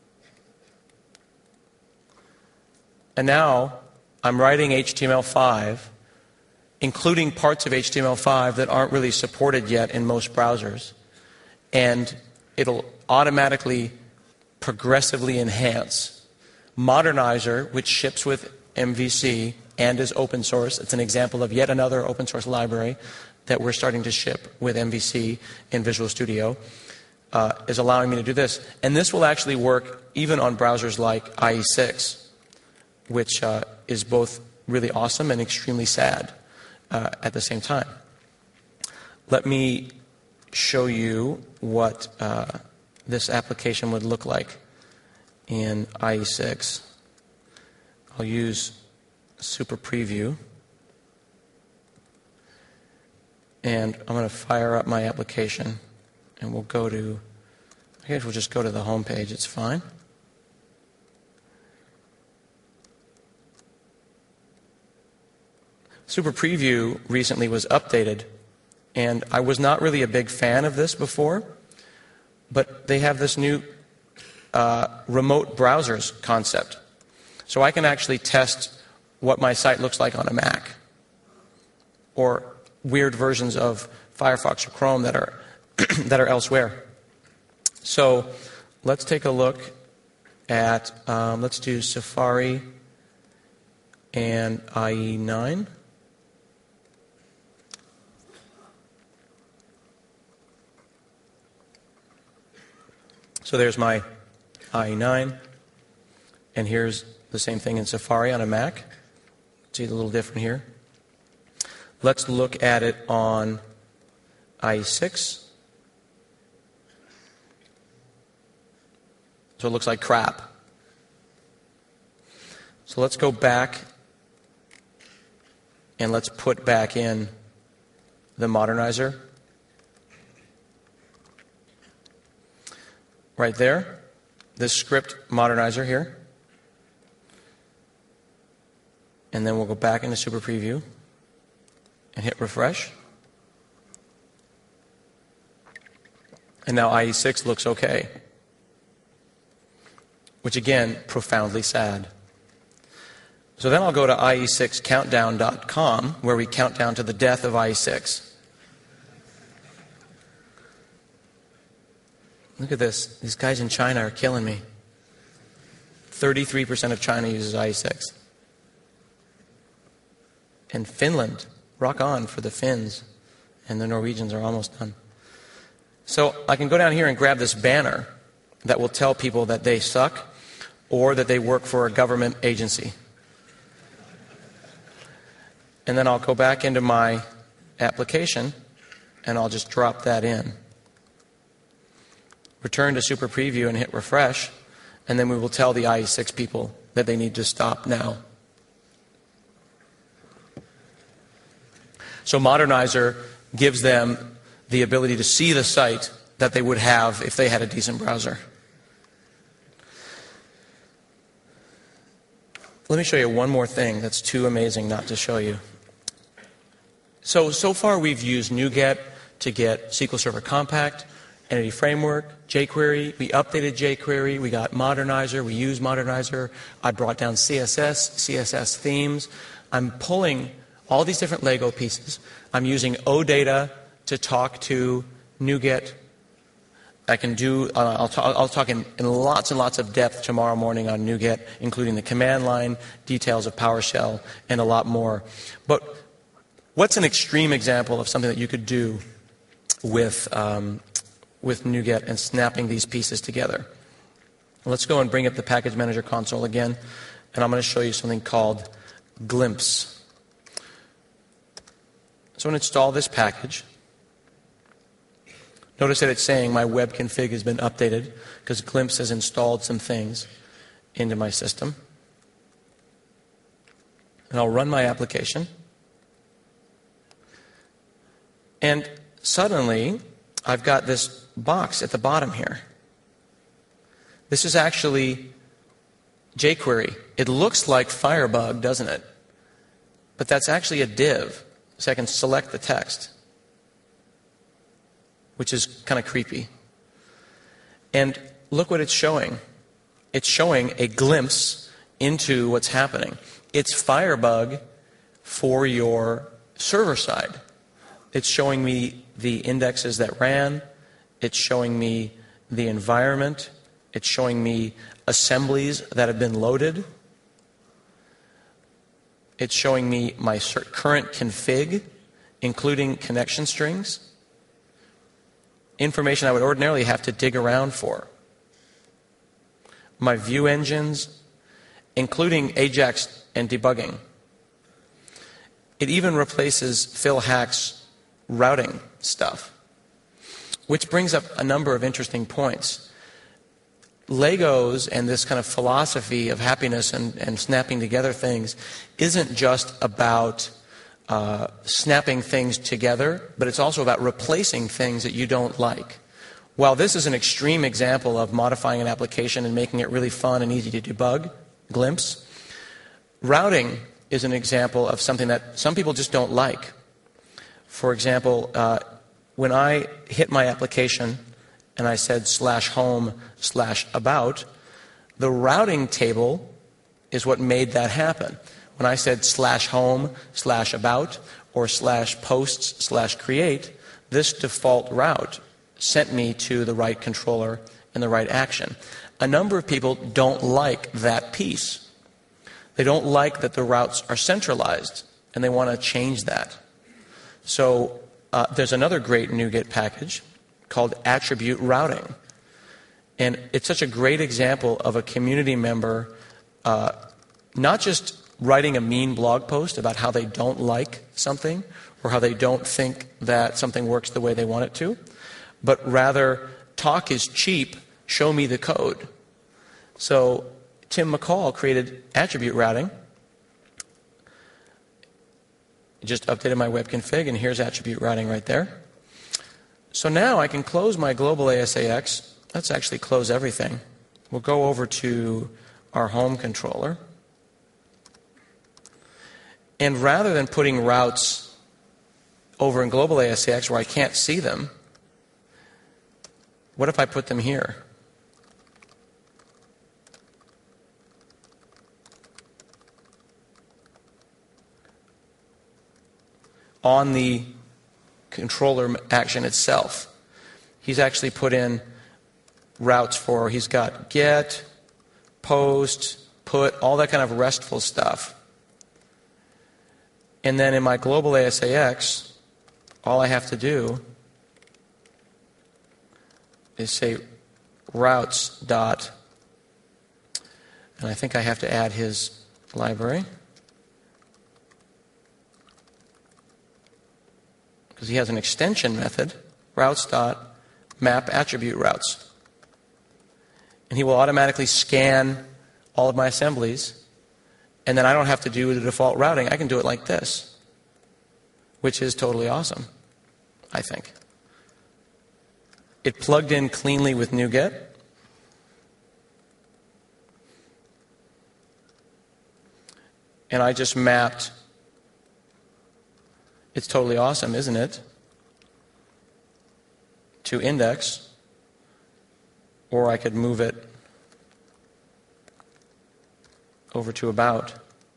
And now I'm writing H T M L five, including parts of H T M L five that aren't really supported yet in most browsers. And it'll automatically, progressively enhance. Modernizer, which ships with M V C and is open source. It's an example of yet another open source library that we're starting to ship with M V C in Visual Studio, uh, is allowing me to do this. And this will actually work even on browsers like I E six, which uh, is both really awesome and extremely sad uh, at the same time. Let me show you what uh, this application would look like in I E six. I'll use Super Preview. And I'm going to fire up my application, and we'll go to, I guess we'll just go to the home page. It's fine. Super Preview recently was updated, and I was not really a big fan of this before, but they have this new uh, remote browsers concept. So I can actually test what my site looks like on a Mac, or weird versions of Firefox or Chrome that are that are elsewhere. So let's take a look at, um, let's do Safari and I E nine. So there's my I E nine, and here's the same thing in Safari on a Mac. See, a little different here. Let's look at it on I E six. So it looks like crap. So let's go back and let's put back in the Modernizer right there, this script modernizer here. And then we'll go back into Super Preview and hit refresh. And now I E six looks okay, which again, profoundly sad. So then I'll go to I E six countdown dot com, where we count down to the death of I E six. Look at this. These guys in China are killing me. thirty-three percent of China uses I E six. And Finland, rock on for the Finns. And the Norwegians are almost done. So I can go down here and grab this banner that will tell people that they suck or that they work for a government agency. And then I'll go back into my application and I'll just drop that in. Return to Super Preview and hit refresh, and then we will tell the I E six people that they need to stop now. So Modernizer gives them the ability to see the site that they would have if they had a decent browser. Let me show you one more thing that's too amazing not to show you. So, so far we've used NuGet to get S Q L Server Compact, Entity Framework, jQuery. We updated jQuery. We got Modernizer. We used Modernizer. I brought down C S S, C S S themes. I'm pulling all these different Lego pieces. I'm using OData to talk to NuGet. I can do, uh, I'll, talk, I'll talk in, in lots and lots of depth tomorrow morning on NuGet, including the command line, details of PowerShell, and a lot more. But what's an extreme example of something that you could do with, um, with NuGet and snapping these pieces together? Let's go and bring up the Package Manager console again, and I'm going to show you something called Glimpse. So I'm going to install this package. Notice that it's saying my web config has been updated because Glimpse has installed some things into my system. And I'll run my application. And suddenly, I've got this box at the bottom here. This is actually jQuery. It looks like Firebug, doesn't it? But that's actually a div. So I can select the text, which is kind of creepy. And look what it's showing. It's showing a glimpse into what's happening. It's Firebug for your server side. It's showing me the indexes that ran. It's showing me the environment. It's showing me assemblies that have been loaded. It's showing me my current config, including connection strings. Information I would ordinarily have to dig around for. My view engines, including Ajax and debugging. It even replaces Phil Hack's routing stuff, which brings up a number of interesting points. Legos and this kind of philosophy of happiness and, and snapping together things isn't just about uh, snapping things together, but it's also about replacing things that you don't like. While this is an extreme example of modifying an application and making it really fun and easy to debug, Glimpse, routing is an example of something that some people just don't like. For example, uh, when I hit my application and I said slash home slash about, the routing table is what made that happen. When I said slash home slash about or slash posts slash create, this default route sent me to the right controller and the right action. A number of people don't like that piece. They don't like that the routes are centralized, and they want to change that. So uh, there's another great NuGet package called Attribute Routing. And it's such a great example of a community member uh, not just writing a mean blog post about how they don't like something or how they don't think that something works the way they want it to, but rather, talk is cheap, show me the code. So Tim McCall created Attribute Routing. Just updated my web config, and here's Attribute Routing right there. So now I can close my global A S A X, let's actually close everything. We'll go over to our home controller. And rather than putting routes over in global A S A X where I can't see them, what if I put them here? On the controller action itself. He's actually put in routes for, he's got get, post, put, all that kind of RESTful stuff. And then in my global A S A X, all I have to do is say routes dot, and I think I have to add his library, because he has an extension method, routes dot map attribute routes. And he will automatically scan all of my assemblies, and then I don't have to do the default routing. I can do it like this, which is totally awesome, I think. It plugged in cleanly with NuGet. And I just mapped. It's totally awesome, isn't it? To index. Or I could move it over to about.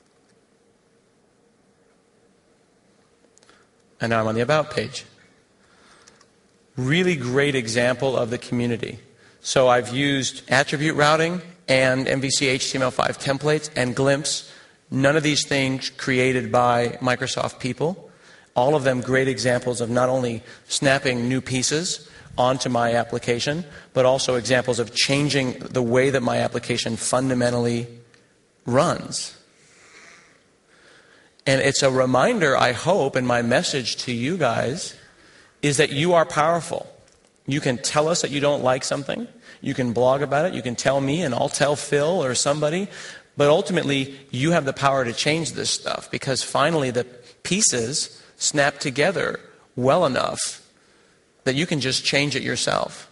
And now I'm on the about page. Really great example of the community. So I've used attribute routing and M V C H T M L five templates and Glimpse. None of these things created by Microsoft people. All of them great examples of not only snapping new pieces onto my application, but also examples of changing the way that my application fundamentally runs. And it's a reminder, I hope, and my message to you guys is that you are powerful. You can tell us that you don't like something. You can blog about it. You can tell me, and I'll tell Phil or somebody. But ultimately, you have the power to change this stuff, because finally the pieces snap together well enough that you can just change it yourself.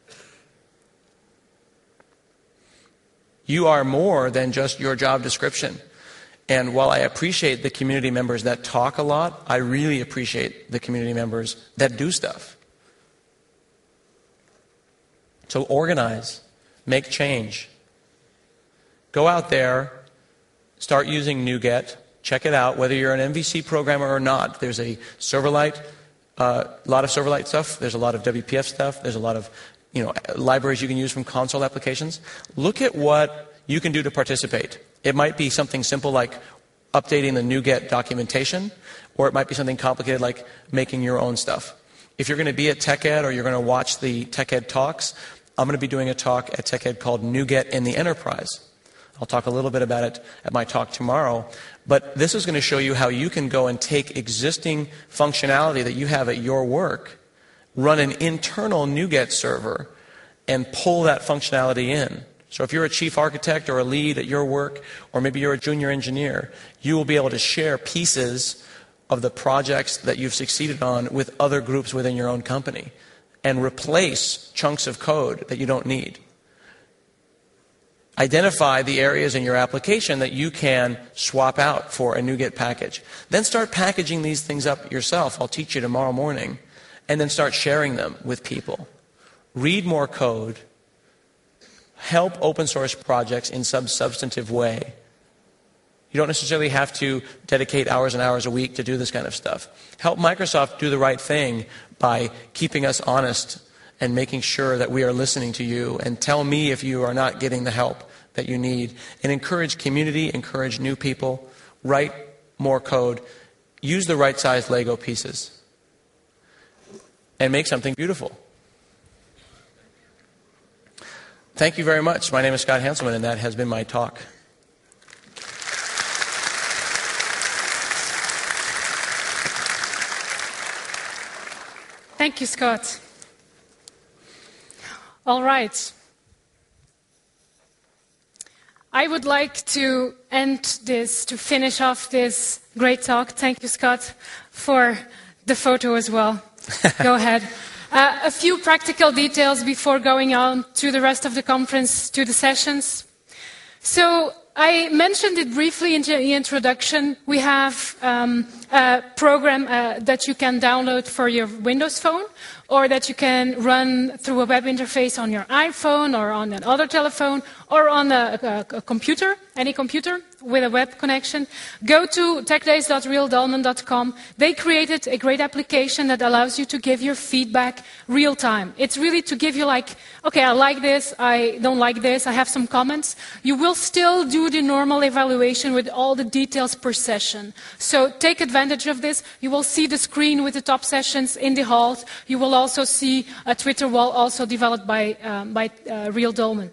You are more than just your job description. And while I appreciate the community members that talk a lot, I really appreciate the community members that do stuff. So organize, make change. Go out there, start using NuGet, check it out, whether you're an M V C programmer or not. There's a Silverlight, a uh, lot of Silverlight stuff. There's a lot of W P F stuff. There's a lot of you know, libraries you can use from console applications. Look at what you can do to participate. It might be something simple like updating the NuGet documentation, or it might be something complicated like making your own stuff. If you're going to be at TechEd or you're going to watch the TechEd talks, I'm going to be doing a talk at TechEd called NuGet in the Enterprise. I'll talk a little bit about it at my talk tomorrow. But this is going to show you how you can go and take existing functionality that you have at your work, run an internal NuGet server, and pull that functionality in. So if you're a chief architect or a lead at your work, or maybe you're a junior engineer, you will be able to share pieces of the projects that you've succeeded on with other groups within your own company and replace chunks of code that you don't need. Identify the areas in your application that you can swap out for a NuGet package. Then start packaging these things up yourself. I'll teach you tomorrow morning. And then start sharing them with people. Read more code. Help open source projects in some substantive way. You don't necessarily have to dedicate hours and hours a week to do this kind of stuff. Help Microsoft do the right thing by keeping us honest and making sure that we are listening to you, and tell me if you are not getting the help that you need. And encourage community, encourage new people, write more code, use the right size Lego pieces, and make something beautiful. Thank you very much. My name is Scott Hanselman, and that has been my talk. Thank you, Scott. All right. I would like to end this, to finish off this great talk. Thank you, Scott, for the photo as well. Go ahead. Uh, a few practical details before going on to the rest of the conference, to the sessions. So I mentioned it briefly in the introduction. We have um, a program uh, that you can download for your Windows phone, or that you can run through a web interface on your iPhone or on another telephone or on a, a, a computer, any computer with a web connection. Go to tech days dot real dolmen dot com. They created a great application that allows you to give your feedback real time. It's really to give you like, okay, I like this, I don't like this, I have some comments. You will still do the normal evaluation with all the details per session. So take advantage of this. You will see the screen with the top sessions in the halls. You will also see a Twitter wall also developed by, um, by uh, Real Dolmen.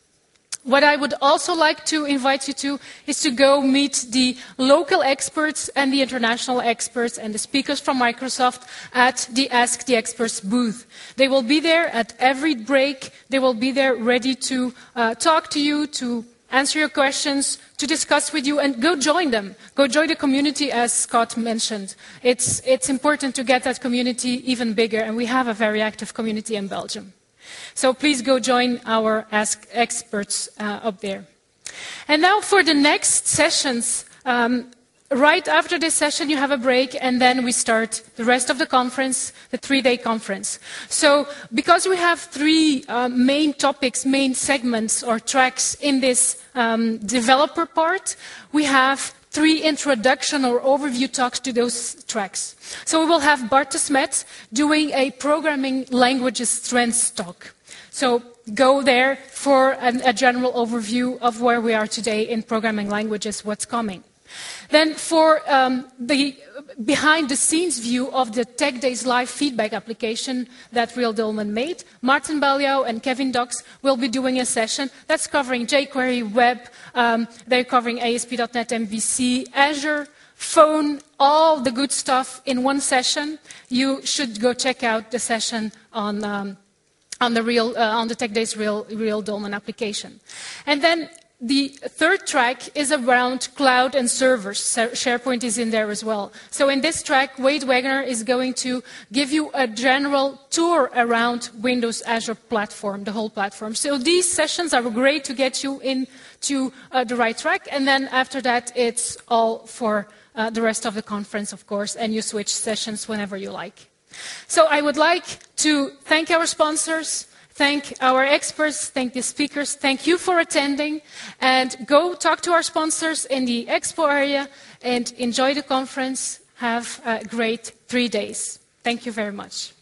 What I would also like to invite you to is to go meet the local experts and the international experts and the speakers from Microsoft at the Ask the Experts booth. They will be there at every break. They will be there ready to uh, talk to you, to answer your questions, to discuss with you, and go join them. Go join the community, as Scott mentioned. It's, it's important to get that community even bigger, and we have a very active community in Belgium. So please go join our Ask Experts uh, up there. And now for the next sessions. Um, right after this session you have a break, and then we start the rest of the conference, the three-day conference. So because we have three uh, main topics, main segments or tracks in this um, developer part, we have three introduction or overview talks to those tracks. So we will have Bart de Smet doing a programming languages trends talk. So go there for an, a general overview of where we are today in programming languages, what's coming. Then for um, the behind-the-scenes view of the Tech Days Live feedback application that Real Dolmen made, Martin Baljouw and Kevin Dox will be doing a session that's covering jQuery, web, um, they're covering A S P dot net M V C, Azure, phone, all the good stuff in one session. You should go check out the session on, um, on, the, real, uh, on the Tech Days Real, Real Dolmen application. And then the third track is around cloud and servers. SharePoint is in there as well. So in this track, Wade Wagner is going to give you a general tour around Windows Azure platform, the whole platform. So these sessions are great to get you into uh, the right track. And then after that, it's all for uh, the rest of the conference, of course, and you switch sessions whenever you like. So I would like to thank our sponsors, thank our experts, thank the speakers, thank you for attending, and go talk to our sponsors in the expo area and enjoy the conference. Have a great three days. Thank you very much.